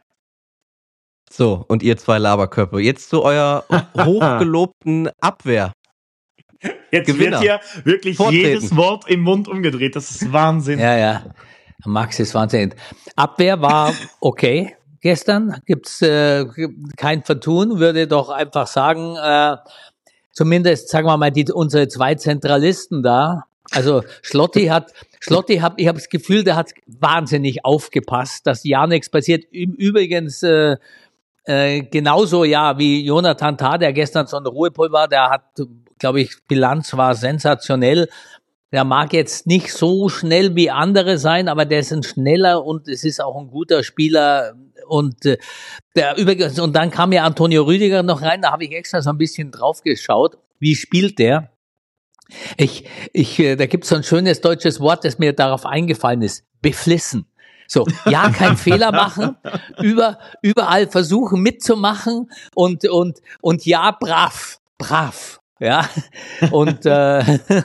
So, und ihr zwei Laberköpfe. Jetzt zu eurer hochgelobten Abwehr. Jetzt Gewinner. wird hier wirklich Vortreten. jedes Wort im Mund umgedreht. Das ist Wahnsinn. Ja, ja. Max ist Wahnsinn. Abwehr war okay gestern. Gibt's äh, kein Vertun, würde doch einfach sagen, äh, zumindest, sagen wir mal, die, unsere zwei Zentralisten da. Also Schlotti hat, Schlotti hat, ich habe das Gefühl, der hat wahnsinnig aufgepasst, dass ja nichts passiert. Im Übrigens äh, äh, genauso ja wie Jonathan Tah, der gestern so ein Ruhepol war, der hat, glaube ich, Bilanz war sensationell. Der mag jetzt nicht so schnell wie andere sein, aber der ist ein schneller und es ist auch ein guter Spieler. Und äh, der übrigens, und dann kam ja Antonio Rüdiger noch rein, da habe ich extra so ein bisschen drauf geschaut. Wie spielt der? Ich, ich, äh, da gibt's so ein schönes deutsches Wort, das mir darauf eingefallen ist. Beflissen. So, ja, kein Fehler machen, über, überall versuchen mitzumachen und, und, und ja, brav, brav, ja. Und, äh,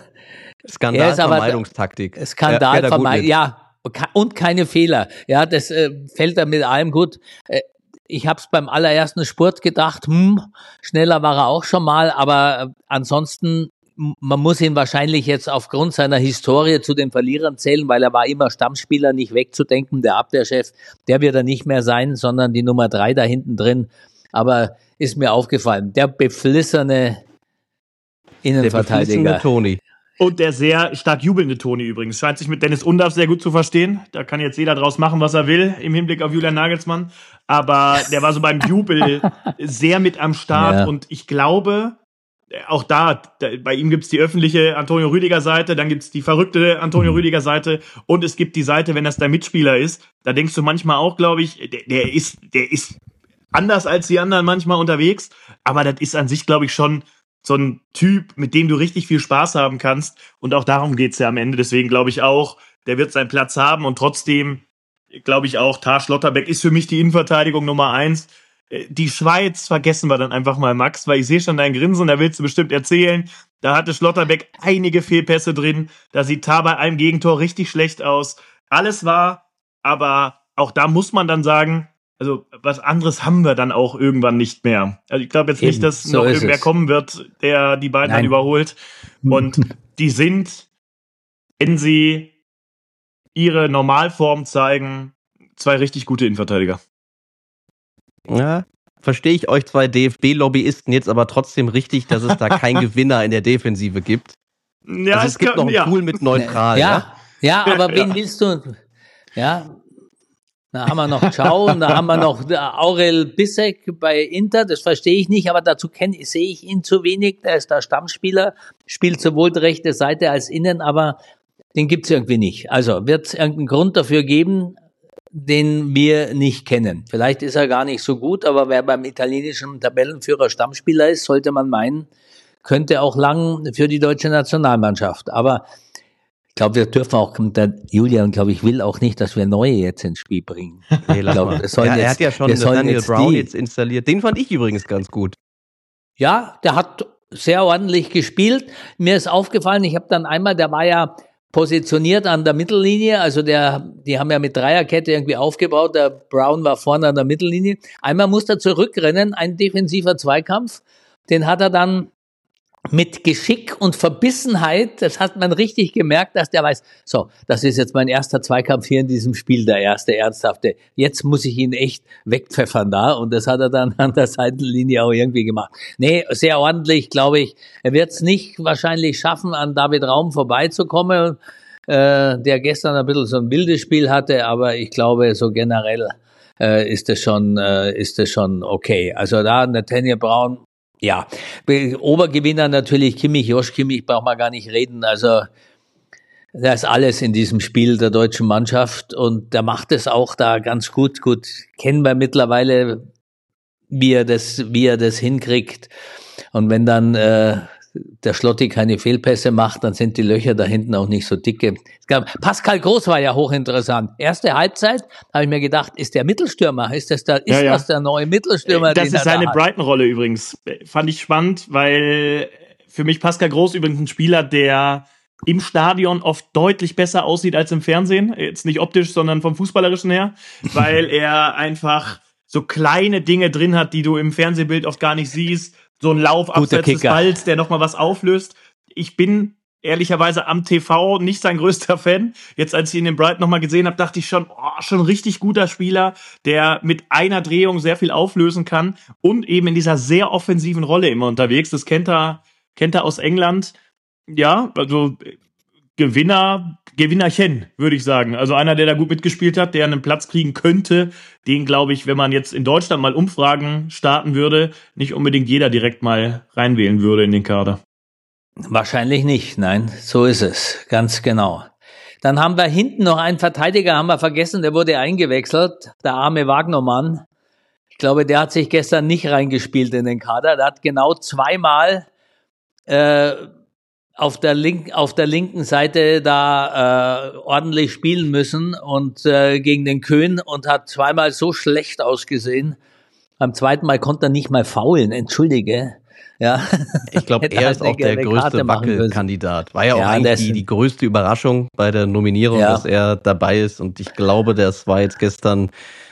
Skandalvermeidungstaktik. Skandalvermeidung, ja, und keine Fehler. Ja, das äh, fällt er mit allem gut. Äh, ich habe es beim allerersten Spurt gedacht, hm, schneller war er auch schon mal, aber äh, ansonsten, m- man muss ihn wahrscheinlich jetzt aufgrund seiner Historie zu den Verlierern zählen, weil er war immer Stammspieler, nicht wegzudenken, der Abwehrchef, der wird er nicht mehr sein, sondern die Nummer drei da hinten drin. Aber ist mir aufgefallen, der beflissene Der Innenverteidiger. beflissene Toni. Und der sehr stark jubelnde Toni übrigens. Scheint sich mit Dennis Undaff sehr gut zu verstehen. Da kann jetzt jeder draus machen, was er will, im Hinblick auf Julian Nagelsmann. Aber der war so beim Jubel sehr mit am Start. Ja. Und ich glaube, auch da, da bei ihm gibt's die öffentliche Antonio Rüdiger-Seite, dann gibt's die verrückte Antonio Rüdiger-Seite und es gibt die Seite, wenn das der Mitspieler ist. Da denkst du manchmal auch, glaube ich, der, der ist, der ist anders als die anderen manchmal unterwegs, aber das ist an sich, glaube ich, schon so ein Typ, mit dem du richtig viel Spaß haben kannst. Und auch darum geht's ja am Ende. Deswegen glaube ich auch, der wird seinen Platz haben. Und trotzdem glaube ich auch, Tar Schlotterbeck ist für mich die Innenverteidigung Nummer eins. Die Schweiz vergessen wir dann einfach mal, Max, weil ich sehe schon dein Grinsen, da willst du bestimmt erzählen. Da hatte Schlotterbeck einige Fehlpässe drin. Da sieht Tar bei einem Gegentor richtig schlecht aus. Alles war, aber auch da muss man dann sagen, also was anderes haben wir dann auch irgendwann nicht mehr. Also ich glaube jetzt Eben, nicht, dass so noch ist irgendwer es. kommen wird, der die beiden Nein. dann überholt. Und die sind, wenn sie ihre Normalform zeigen, zwei richtig gute Innenverteidiger. Ja, verstehe ich euch zwei D F B-Lobbyisten jetzt aber trotzdem richtig, dass es da keinen Gewinner in der Defensive gibt. Ja, Also es gibt kann- noch einen ja. Pool mit neutral. Ja, ja, aber wen Ja. willst du? Ja, da haben wir noch Ciao und da haben wir noch Aurel Bissek bei Inter, das verstehe ich nicht, aber dazu kenne, sehe ich ihn zu wenig. Der ist der Stammspieler, spielt sowohl die rechte Seite als innen, aber den gibt's irgendwie nicht. Also wird es irgendeinen Grund dafür geben, den wir nicht kennen. Vielleicht ist er gar nicht so gut, aber wer beim italienischen Tabellenführer Stammspieler ist, sollte man meinen, könnte auch lang für die deutsche Nationalmannschaft. Aber ich glaube, wir dürfen auch, der Julian, glaube ich, will auch nicht, dass wir Neue jetzt ins Spiel bringen. Nee, lass Ich glaube, mal. wir sollen Ja, er jetzt- hat ja schon wir sollen Daniel jetzt Brown die- jetzt installiert. Den fand ich übrigens ganz gut. Ja, der hat sehr ordentlich gespielt. Mir ist aufgefallen, ich habe dann einmal, der war ja positioniert an der Mittellinie, also der, die haben ja mit Dreierkette irgendwie aufgebaut, der Brown war vorne an der Mittellinie. Einmal musste er zurückrennen, ein defensiver Zweikampf, den hat er dann mit Geschick und Verbissenheit, das hat man richtig gemerkt, dass der weiß, so, das ist jetzt mein erster Zweikampf hier in diesem Spiel, der erste ernsthafte. Jetzt muss ich ihn echt wegpfeffern da und das hat er dann an der Seitenlinie auch irgendwie gemacht. Nee, sehr ordentlich, glaube ich. Er wird es nicht wahrscheinlich schaffen, an David Raum vorbeizukommen, äh, der gestern ein bisschen so ein wildes Spiel hatte, aber ich glaube, so generell äh, ist das schon, äh, ist das schon okay. Also da Nathaniel Brown, ja, Obergewinner natürlich Kimmich, Josh Kimmich, braucht man gar nicht reden. Also da ist alles in diesem Spiel der deutschen Mannschaft und der macht es auch da ganz gut. Gut, kennen wir mittlerweile, wie er das, wie er das hinkriegt. Und wenn dann äh, der Schlotti keine Fehlpässe macht, dann sind die Löcher da hinten auch nicht so dicke. Es gab, Pascal Groß war ja hochinteressant. Erste Halbzeit habe ich mir gedacht, ist der Mittelstürmer? Ist das der, ist Ja, ja. das der neue Mittelstürmer? Das den ist er da seine hat? Brighton-Rolle übrigens. Fand ich spannend, weil für mich Pascal Groß übrigens ein Spieler, der im Stadion oft deutlich besser aussieht als im Fernsehen. Jetzt nicht optisch, sondern vom Fußballerischen her. Weil er einfach so kleine Dinge drin hat, die du im Fernsehbild oft gar nicht siehst. So ein Lauf Guter abseits des Kicker. Balls, der nochmal was auflöst. Ich bin ehrlicherweise am T V nicht sein größter Fan. Jetzt, als ich ihn in Brighton nochmal gesehen habe, dachte ich schon, oh, schon ein richtig guter Spieler, der mit einer Drehung sehr viel auflösen kann und eben in dieser sehr offensiven Rolle immer unterwegs. Das kennt er, kennt er aus England. Ja, also Gewinner, Gewinnerchen, würde ich sagen. Also einer, der da gut mitgespielt hat, der einen Platz kriegen könnte, den, glaube ich, wenn man jetzt in Deutschland mal Umfragen starten würde, nicht unbedingt jeder direkt mal reinwählen würde in den Kader. Wahrscheinlich nicht, nein, so ist es, ganz genau. Dann haben wir hinten noch einen Verteidiger, haben wir vergessen, der wurde eingewechselt, der arme Wagnermann. Ich glaube, der hat sich gestern nicht reingespielt in den Kader. Der hat genau zweimal äh, auf der link, auf der linken Seite da äh, ordentlich spielen müssen und äh, gegen den Köhn und hat zweimal so schlecht ausgesehen. Beim zweiten Mal konnte er nicht mal faulen, entschuldige. Ja. Ich glaube, Hätte er halt ist auch eine der gelbe größte Karte machen müssen. Wackelkandidat. War ja auch Ja, eigentlich das- die, die größte Überraschung bei der Nominierung, Ja. dass er dabei ist. Und ich glaube, das war jetzt gestern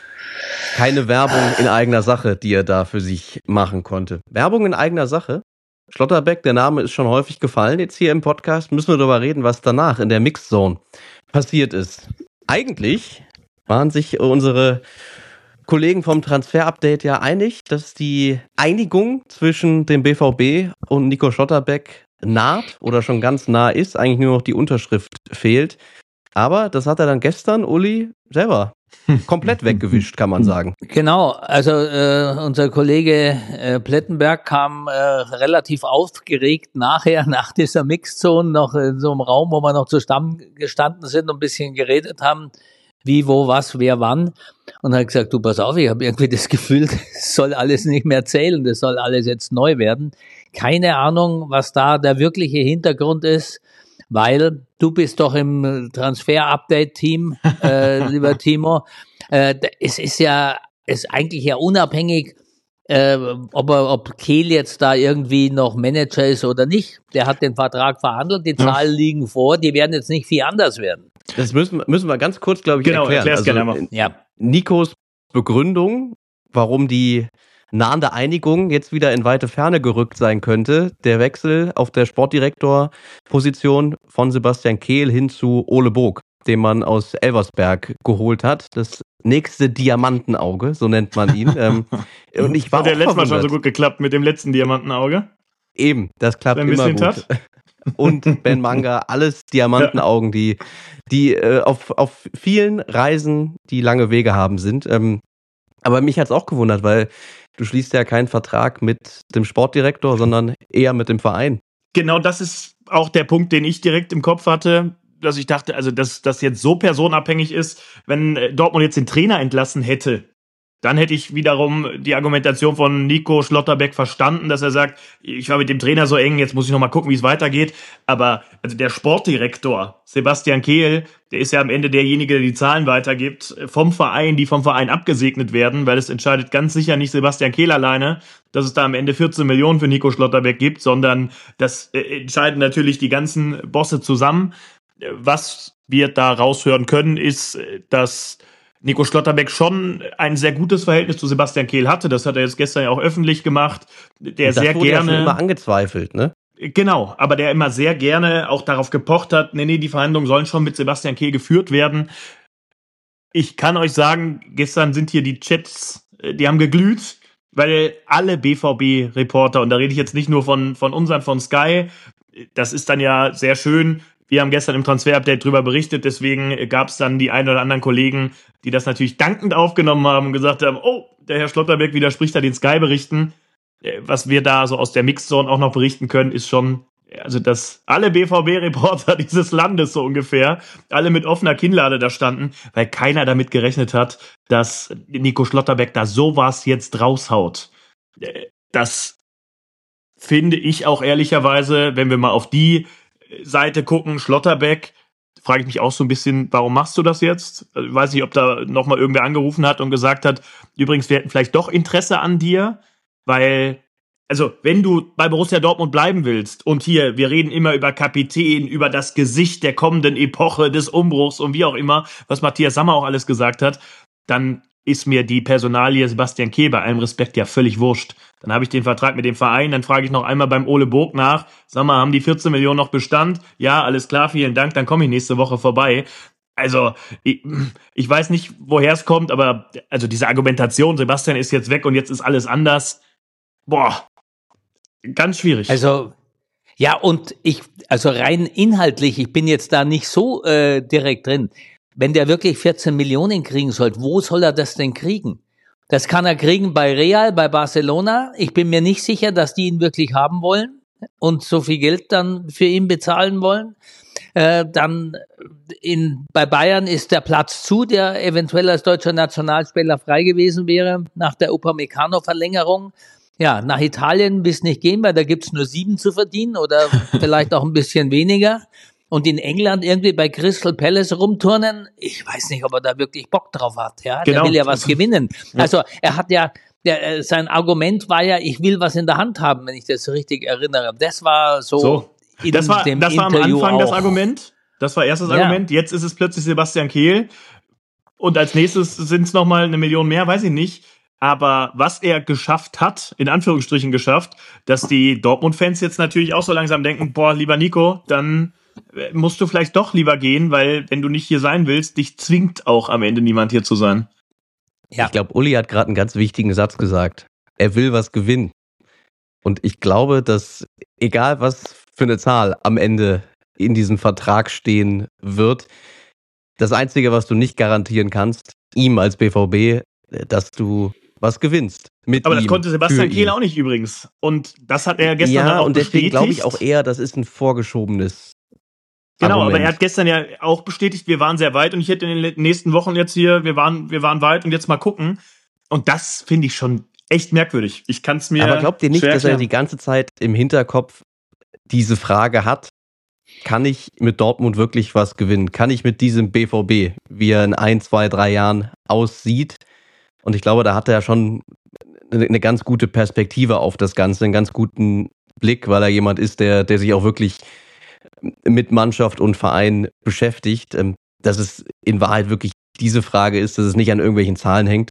keine Werbung in eigener Sache, die er da für sich machen konnte. Werbung in eigener Sache? Schlotterbeck, der Name ist schon häufig gefallen jetzt hier im Podcast. Müssen wir darüber reden, was danach in der Mixed Zone passiert ist. Eigentlich waren sich unsere Kollegen vom Transfer-Update ja einig, dass die Einigung zwischen dem B V B und Nico Schlotterbeck naht oder schon ganz nah ist, eigentlich nur noch die Unterschrift fehlt. Aber das hat er dann gestern, Uli, selber komplett weggewischt, kann man sagen. Genau, also äh, unser Kollege äh, Plettenberg kam äh, relativ aufgeregt nachher, nach dieser Mixzone, noch in so einem Raum, wo wir noch zusammen gestanden sind und ein bisschen geredet haben, wie, wo, was, wer, wann. Und hat gesagt, du pass auf, ich habe irgendwie das Gefühl, das soll alles nicht mehr zählen, das soll alles jetzt neu werden. Keine Ahnung, was da der wirkliche Hintergrund ist, weil du bist doch im Transfer-Update-Team, äh, lieber Timo. Äh, es ist ja, es ist eigentlich ja unabhängig, äh, ob, er, ob Kehl jetzt da irgendwie noch Manager ist oder nicht. Der hat den Vertrag verhandelt, die Zahlen ja. liegen vor, die werden jetzt nicht viel anders werden. Das müssen, müssen wir ganz kurz, glaube ich, genau, erklären. Erklär's gerne mal. Ja. Nikos Begründung, warum die nahende Einigung jetzt wieder in weite Ferne gerückt sein könnte, der Wechsel auf der Sportdirektor-Position von Sebastian Kehl hin zu Ole Bog, den man aus Elversberg geholt hat. Das nächste Diamantenauge, so nennt man ihn. ähm, und ich war hat ja letztes Mal verwundert. schon so gut geklappt mit dem letzten Diamantenauge. Eben, das klappt Wenn immer gut. Hat. Und Ben Manga, alles Diamantenaugen, die, die äh, auf, auf vielen Reisen, die lange Wege haben, sind. Ähm, aber mich hat's auch gewundert, weil du schließt ja keinen Vertrag mit dem Sportdirektor, sondern eher mit dem Verein. Genau, das ist auch der Punkt, den ich direkt im Kopf hatte, dass ich dachte, also dass das jetzt so personenabhängig ist, wenn Dortmund jetzt den Trainer entlassen hätte, dann hätte ich wiederum die Argumentation von Nico Schlotterbeck verstanden, dass er sagt, ich war mit dem Trainer so eng, jetzt muss ich noch mal gucken, wie es weitergeht. Aber also der Sportdirektor Sebastian Kehl, der ist ja am Ende derjenige, der die Zahlen weitergibt, vom Verein, die vom Verein abgesegnet werden, weil es entscheidet ganz sicher nicht Sebastian Kehl alleine, dass es da am Ende vierzehn Millionen für Nico Schlotterbeck gibt, sondern das entscheiden natürlich die ganzen Bosse zusammen. Was wir da raushören können, ist, dass Nico Schlotterbeck schon ein sehr gutes Verhältnis zu Sebastian Kehl hatte. Das hat er jetzt gestern ja auch öffentlich gemacht. Der das sehr wurde gerne ja schon immer angezweifelt, ne? Genau, aber der immer sehr gerne auch darauf gepocht hat, nee, nee, die Verhandlungen sollen schon mit Sebastian Kehl geführt werden. Ich kann euch sagen, gestern sind hier die Chats, die haben geglüht, weil alle B V B-Reporter, und da rede ich jetzt nicht nur von, von unseren, von Sky, das ist dann ja sehr schön. Wir haben gestern im Transfer-Update drüber berichtet, deswegen gab es dann die ein oder anderen Kollegen, die das natürlich dankend aufgenommen haben und gesagt haben, oh, der Herr Schlotterbeck widerspricht da den Sky-Berichten. Was wir da so aus der Mixzone auch noch berichten können, ist schon, also dass alle B V B-Reporter dieses Landes so ungefähr, alle mit offener Kinnlade da standen, weil keiner damit gerechnet hat, dass Nico Schlotterbeck da sowas jetzt raushaut. Das finde ich auch ehrlicherweise, wenn wir mal auf die Seite gucken, Schlotterbeck, frage ich mich auch so ein bisschen, warum machst du das jetzt? Also ich weiß nicht, ob da nochmal irgendwer angerufen hat und gesagt hat, übrigens, wir hätten vielleicht doch Interesse an dir, weil, also wenn du bei Borussia Dortmund bleiben willst und hier, wir reden immer über Kapitän, über das Gesicht der kommenden Epoche des Umbruchs und wie auch immer, was Matthias Sammer auch alles gesagt hat, dann ist mir die Personalie Sebastian Kehl bei allem Respekt ja völlig wurscht. Dann habe ich den Vertrag mit dem Verein, dann frage ich noch einmal beim Ole Bog nach, sag mal, haben die vierzehn Millionen noch Bestand? Ja, alles klar, vielen Dank, dann komme ich nächste Woche vorbei. Also, ich, ich weiß nicht, woher es kommt, aber also diese Argumentation, Sebastian ist jetzt weg und jetzt ist alles anders, boah, ganz schwierig. Also, ja, und ich, also rein inhaltlich, ich bin jetzt da nicht so äh, direkt drin. Wenn der wirklich vierzehn Millionen kriegen soll, wo soll er das denn kriegen? Das kann er kriegen bei Real, bei Barcelona. Ich bin mir nicht sicher, dass die ihn wirklich haben wollen und so viel Geld dann für ihn bezahlen wollen. Äh, dann in, bei Bayern ist der Platz zu, der eventuell als deutscher Nationalspieler frei gewesen wäre nach der Upamecano-Verlängerung. Ja, nach Italien willst nicht gehen, weil da gibt's nur sieben zu verdienen oder vielleicht auch ein bisschen weniger. Und in England irgendwie bei Crystal Palace rumturnen, ich weiß nicht, ob er da wirklich Bock drauf hat. Ja, genau. Der will ja was gewinnen. Ja. Also er hat ja, der, sein Argument war ja, ich will was in der Hand haben, wenn ich das richtig erinnere. Das war so, so. in das war, dem das war am Interview Anfang auch. das Argument. Das war erst das Ja. Argument. Jetzt ist es plötzlich Sebastian Kehl. Und als nächstes sind es nochmal eine Million mehr, weiß ich nicht. Aber was er geschafft hat, in Anführungsstrichen geschafft, dass die Dortmund-Fans jetzt natürlich auch so langsam denken, boah, lieber Nico, dann musst du vielleicht doch lieber gehen, weil wenn du nicht hier sein willst, dich zwingt auch am Ende niemand hier zu sein. Ja. Ich glaube, Uli hat gerade einen ganz wichtigen Satz gesagt. Er will was gewinnen. Und ich glaube, dass egal was für eine Zahl am Ende in diesem Vertrag stehen wird, das Einzige, was du nicht garantieren kannst, ihm als B V B, dass du was gewinnst. Mit Aber das ihm, konnte Sebastian für Kehl ihn. auch nicht übrigens. Und das hat er gestern Ja, dann auch und deswegen bestätigt. glaube ich auch eher, das ist ein vorgeschobenes Genau, Argument. aber er hat gestern ja auch bestätigt, wir waren sehr weit und ich hätte in den nächsten Wochen jetzt hier, wir waren, wir waren weit und jetzt mal gucken. Und das finde ich schon echt merkwürdig. Ich kann es mir Aber glaubt ihr nicht, schwer dass er erklären. die ganze Zeit im Hinterkopf diese Frage hat, kann ich mit Dortmund wirklich was gewinnen? Kann ich mit diesem B V B, wie er in ein, zwei, drei Jahren aussieht? Und ich glaube, da hat er schon eine ganz gute Perspektive auf das Ganze, einen ganz guten Blick, weil er jemand ist, der, der sich auch wirklich mit Mannschaft und Verein beschäftigt, dass es in Wahrheit wirklich diese Frage ist, dass es nicht an irgendwelchen Zahlen hängt.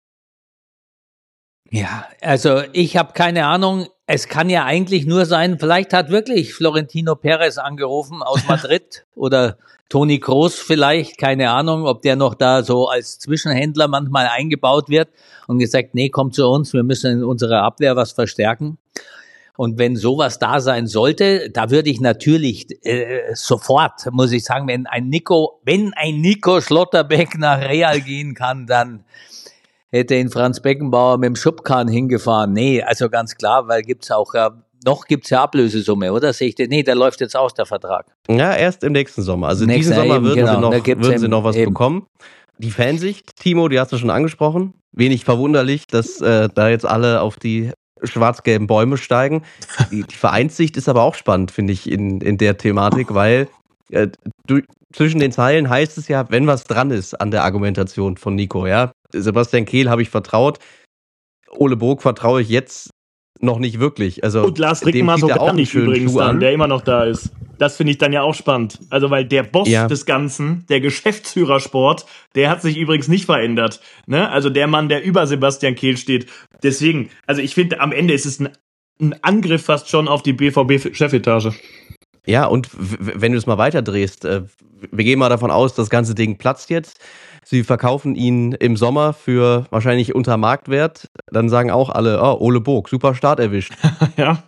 Ja, also ich habe keine Ahnung. Es kann ja eigentlich nur sein, vielleicht hat wirklich Florentino Perez angerufen aus Madrid oder Toni Kroos vielleicht, keine Ahnung, ob der noch da so als Zwischenhändler manchmal eingebaut wird und gesagt, nee, komm zu uns, wir müssen in unserer Abwehr was verstärken. Und wenn sowas da sein sollte, da würde ich natürlich äh, sofort, muss ich sagen, wenn ein Nico, wenn ein Nico Schlotterbeck nach Real gehen kann, dann hätte ihn Franz Beckenbauer mit dem Schubkarren hingefahren. Nee, also ganz klar, weil gibt's auch, ja, noch gibt's ja Ablösesumme, oder? Sehe ich den? Nee, der läuft jetzt aus, der Vertrag. Ja, erst im nächsten Sommer. Also Nächster, diesen Sommer eben, würden, genau. sie, noch, Da gibt's würden sie eben- noch was eben. bekommen. Die Fansicht, Timo, die hast du schon angesprochen. Wenig verwunderlich, dass äh, da jetzt alle auf die schwarz-gelben Bäume steigen. Die, die Vereinssicht ist aber auch spannend, finde ich, in, in der Thematik, weil äh, du, zwischen den Zeilen heißt es ja, wenn was dran ist an der Argumentation von Nico, ja. Sebastian Kehl habe ich vertraut, Ole Burg vertraue ich jetzt noch nicht wirklich. Also, Und Lars dem Rickenmaß zieht er auch auch einen nicht schönen übrigens Schuh dann, an. der immer noch da ist. Das finde ich dann ja auch spannend. Also, weil der Boss Ja. des Ganzen, der Geschäftsführersport, der hat sich übrigens nicht verändert. Ne? Also der Mann, der über Sebastian Kehl steht. Deswegen, also ich finde, am Ende ist es ein, ein Angriff fast schon auf die B V B-Chefetage. Ja, und w- w- wenn du es mal weiterdrehst, äh, wir gehen mal davon aus, das ganze Ding platzt jetzt. Sie verkaufen ihn im Sommer für wahrscheinlich unter Marktwert. Dann sagen auch alle, oh, Ole Burg, super Start erwischt. Ja.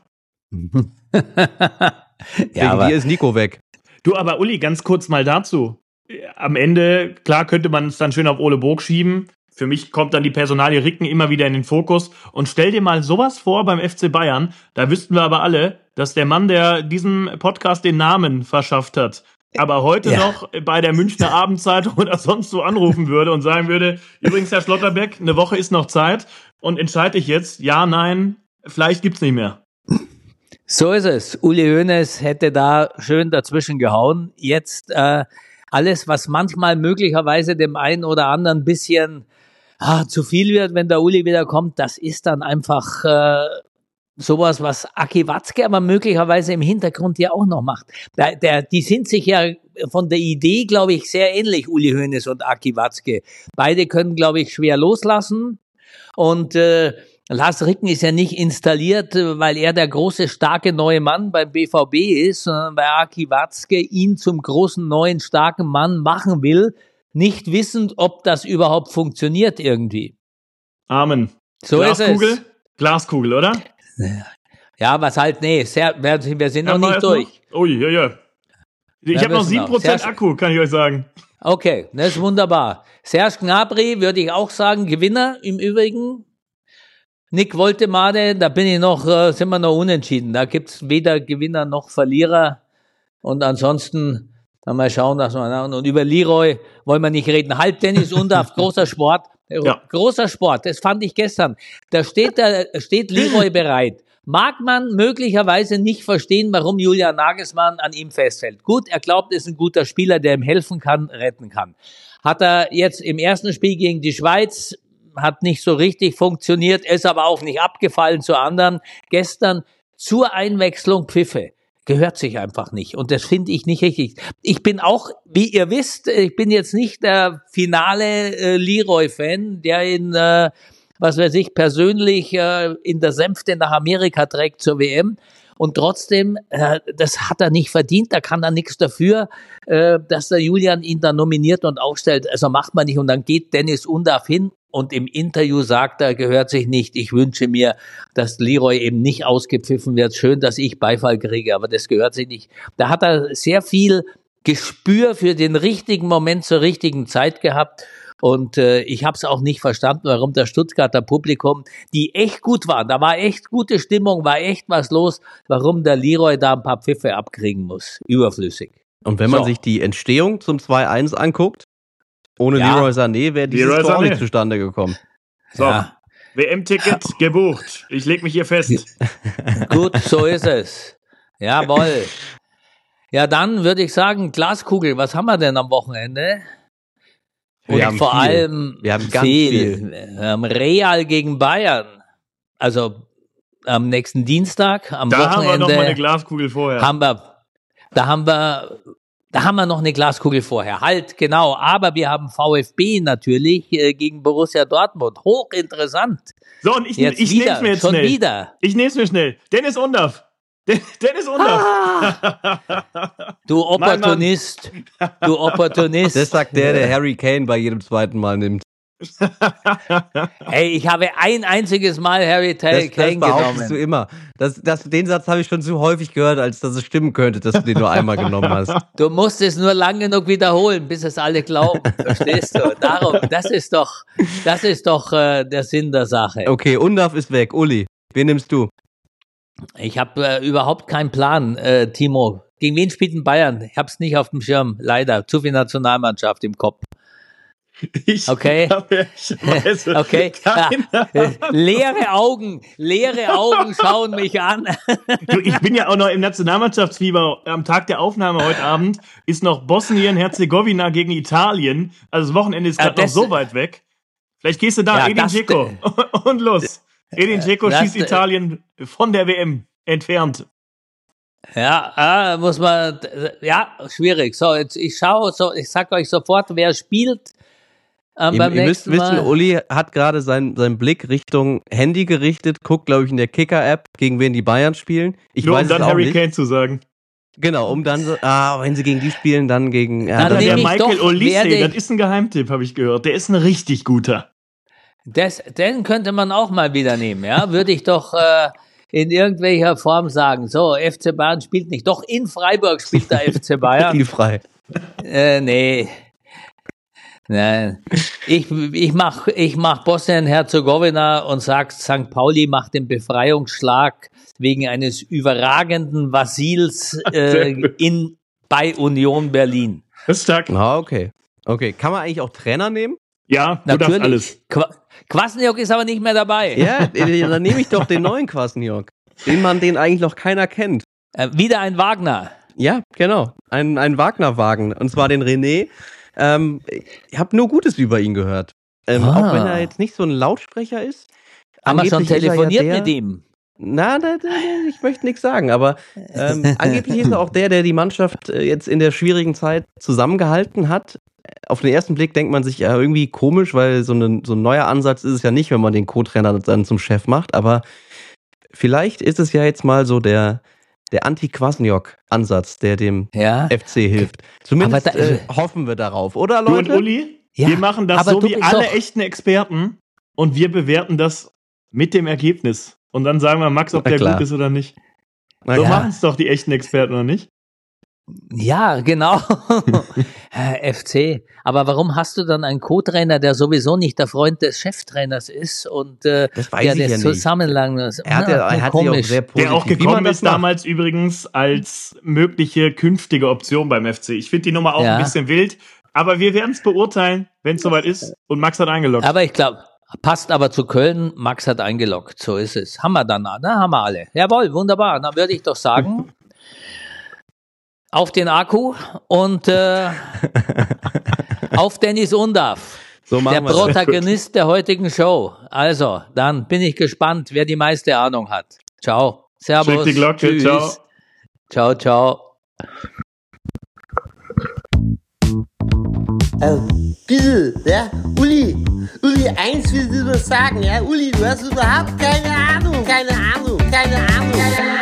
ja, Wegen aber dir ist Nico weg. Du, aber Uli, ganz kurz mal dazu. Am Ende, klar, könnte man es dann schön auf Ole Burg schieben. Für mich kommt dann die Personalie Ricken immer wieder in den Fokus. Und stell dir mal sowas vor beim F C Bayern. Da wüssten wir aber alle, dass der Mann, der diesem Podcast den Namen verschafft hat, aber heute Ja. noch bei der Münchner Abendzeitung oder sonst wo anrufen würde und sagen würde, übrigens, Herr Schlotterbeck, eine Woche ist noch Zeit und entscheide ich jetzt, ja, nein, vielleicht gibt's nicht mehr. so ist es. Uli Hoeneß hätte da schön dazwischen gehauen. Jetzt äh, alles, was manchmal möglicherweise dem einen oder anderen ein bisschen ah, zu viel wird, wenn der Uli wieder kommt, das ist dann einfach äh, sowas, was Aki Watzke aber möglicherweise im Hintergrund ja auch noch macht. Der, der, die sind sich ja von der Idee, glaube ich, sehr ähnlich, Uli Hoeneß und Aki Watzke. Beide können, glaube ich, schwer loslassen. Und äh, Lars Ricken ist ja nicht installiert, äh, weil er der große, starke neue Mann beim B V B ist, sondern weil Aki Watzke ihn zum großen, neuen, starken Mann machen will, nicht wissend, ob das überhaupt funktioniert irgendwie. Amen. So ist Glaskugel? es. Glaskugel, oder? Ja, was halt, nee, sehr, wir, wir sind noch Haben wir nicht erst durch. Noch? Ui, ja, ja. Ich Ja, habe noch wissen sieben wir. Prozent Sehr Akku, kann ich euch sagen. Okay, das ist wunderbar. Serge Gnabry würde ich auch sagen, Gewinner im Übrigen. Nick Woltemade, da bin ich noch, äh, sind wir noch unentschieden. Da gibt's weder Gewinner noch Verlierer. Und ansonsten, dann mal schauen, dass wir, und über Leroy wollen wir nicht reden. Halb Tennis und auf großer Sport. Ja. Großer Sport, das fand ich gestern. Da steht, da steht Leroy bereit. Mag man möglicherweise nicht verstehen, warum Julian Nagelsmann an ihm festhält. Gut, er glaubt, er ist ein guter Spieler, der ihm helfen kann, retten kann. Hat er jetzt im ersten Spiel gegen die Schweiz, hat nicht so richtig funktioniert, ist aber auch nicht abgefallen zu anderen. Gestern zur Einwechslung Pfiffe. Gehört sich einfach nicht. Und das finde ich nicht richtig. Ich bin auch, wie ihr wisst, ich bin jetzt nicht der finale äh, Leroy-Fan, der ihn, äh, was weiß ich, persönlich äh, in der Sänfte nach Amerika trägt zur W M. Und trotzdem, äh, das hat er nicht verdient, da kann er nichts dafür, äh, dass der Julian ihn dann nominiert und aufstellt. Also macht man nicht. Und dann geht Dennis Undaff hin und im Interview sagt er, gehört sich nicht. Ich wünsche mir, dass Leroy eben nicht ausgepfiffen wird. Schön, dass ich Beifall kriege, aber das gehört sich nicht. Da hat er sehr viel Gespür für den richtigen Moment zur richtigen Zeit gehabt. Und äh, ich habe es auch nicht verstanden, warum das Stuttgarter Publikum, die echt gut waren, da war echt gute Stimmung, war echt was los, warum der Leroy da ein paar Pfiffe abkriegen muss. Überflüssig. Und wenn man So. sich die Entstehung zum zwei eins anguckt, ohne Ja. Leroy Sané wäre dieses Leroy Tor auch Sané. nicht zustande gekommen. So, Ja. W M-Ticket gebucht. Ich leg mich hier fest. Gut, so ist es. Jawohl. Ja, dann würde ich sagen, Glaskugel, was haben wir denn am Wochenende? Und Wir haben vor viel. allem Wir haben ganz viel. Wir haben Real gegen Bayern. Also am nächsten Dienstag, am Da haben wir Wochenende noch mal eine Glaskugel vorher. haben wir, da haben wir, da haben wir noch eine Glaskugel vorher. Halt, genau. Aber wir haben VfB natürlich äh, gegen Borussia Dortmund. Hochinteressant. So, und ich, Jetzt ich wieder, nehm's mir jetzt schon schnell. wieder. Ich nehm's mir schnell. Dennis Undaff. Den- Dennis Undaff. Ah, du Opportunist. Du Opportunist. Das sagt der, der Harry Kane bei jedem zweiten Mal nimmt. Hey, ich habe ein einziges Mal Harry Das, Kane das behauptest du genommen. immer. Das, das, den Satz habe ich schon zu häufig gehört, als dass es stimmen könnte, dass du den nur einmal genommen hast. Du musst es nur lang genug wiederholen, bis es alle glauben. Verstehst du? Darum, das ist doch, das ist doch äh, der Sinn der Sache. Okay, Undaff ist weg. Uli, wen nimmst du? Ich habe äh, überhaupt keinen Plan, äh, Timo. Gegen wen spielt denn Bayern? Ich habe es nicht auf dem Schirm, leider. Zu viel Nationalmannschaft im Kopf. Ich Okay. habe ehrlicherweise Okay. keine Äh, leere Augen, leere Augen schauen mich an. Du, ich bin ja auch noch im Nationalmannschaftsfieber. Am Tag der Aufnahme heute Abend ist noch Bosnien-Herzegowina gegen Italien. Also das Wochenende ist Ja, gerade noch das- so weit weg. Vielleicht gehst du da, Ja, Edin das- Dzeko. Und los. Edin Dzeko Das- schießt Italien von der W M entfernt. Ja, ah, muss man, ja, schwierig. So, jetzt, ich schaue, so, ich sag euch sofort, wer spielt. Ähm, Ihr, beim ihr müsst nächsten wissen, Mal. Uli hat gerade seinen, seinen Blick Richtung Handy gerichtet, guckt, glaube ich, in der Kicker-App, gegen wen die Bayern spielen. Ich Nur weiß um dann es auch Harry nicht. Kane zu sagen. Genau, um dann so, ah, wenn sie gegen die spielen, dann gegen... Ja, Dann Oder dann, der nehme ich Michael doch, Olise, werde ich- das ist ein Geheimtipp, habe ich gehört. Der ist ein richtig guter. Das, den könnte man auch mal wieder nehmen, ja, würde ich doch äh, in irgendwelcher Form sagen. So, F C Bayern spielt nicht. Doch in Freiburg spielt der F C Bayern. spielfrei. Äh, nee. Nein. Ich, ich mach, ich mach Bosnien-Herzegowina und sag, Sankt Pauli macht den Befreiungsschlag wegen eines überragenden Vasils äh, in, bei Union Berlin. Das ist stark. Ah, okay. Okay, kann man eigentlich auch Trainer nehmen? Ja, du darfst alles. Natürlich. Qua Kwasniok ist aber nicht mehr dabei. Ja, dann nehme ich doch den neuen Kwasniok, den man den eigentlich noch keiner kennt. Äh, wieder ein Wagner. Ja, genau. Ein, ein Wagner-Wagen. Und zwar den René. Ähm, ich habe nur Gutes über ihn gehört. Ähm, Ah. Auch wenn er jetzt nicht so ein Lautsprecher ist. Haben wir schon Angeblich ist er telefoniert ja der, mit ihm? Na, da, da, ich möchte nichts sagen, aber ähm, angeblich ist er auch der, der die Mannschaft äh, jetzt in der schwierigen Zeit zusammengehalten hat. Auf den ersten Blick denkt man sich ja irgendwie komisch, weil so, eine, so ein neuer Ansatz ist es ja nicht, wenn man den Co-Trainer dann zum Chef macht, aber vielleicht ist es ja jetzt mal so der, der Anti-Kwasniok-Ansatz, der dem Ja. F C hilft. Zumindest Aber da- äh, hoffen wir darauf, oder Du und Leute? Uli, Ja, wir machen das aber so du wie bist alle doch- echten Experten und wir bewerten das mit dem Ergebnis. Und dann sagen wir Max, ob Na der klar. gut ist oder nicht. Na So ja. machen es doch die echten Experten, oder nicht? Ja, genau. F C. Aber warum hast du dann einen Co-Trainer, der sowieso nicht der Freund des Cheftrainers ist und äh, Das weiß der ich ja das nicht. zusammenlangen ist? Er hat, ja, er hat sich auch sehr positiv. Der auch wie man gekommen das ist macht. damals übrigens als mögliche künftige Option beim F C. Ich finde die Nummer auch Ja. ein bisschen wild, aber wir werden es beurteilen, wenn es soweit ist. Und Max hat eingeloggt. Aber ich glaube, passt aber zu Köln. Max hat eingeloggt. So ist es. Haben wir dann, ne? Haben wir alle. Jawohl, wunderbar. Dann würde ich doch sagen, auf den Akku und äh, auf Dennis Undaff. So machen Der wir das. Protagonist der heutigen Show. Also, dann bin ich gespannt, wer die meiste Ahnung hat. Ciao. Servus. Schickt die Glocke. Tschüss. Ciao. Ciao, ciao. Ähm, bitte, ja, Uli, Uli, eins will ich dir nur sagen, ja, Uli, du hast überhaupt keine Ahnung, keine Ahnung, keine Ahnung, keine Ahnung.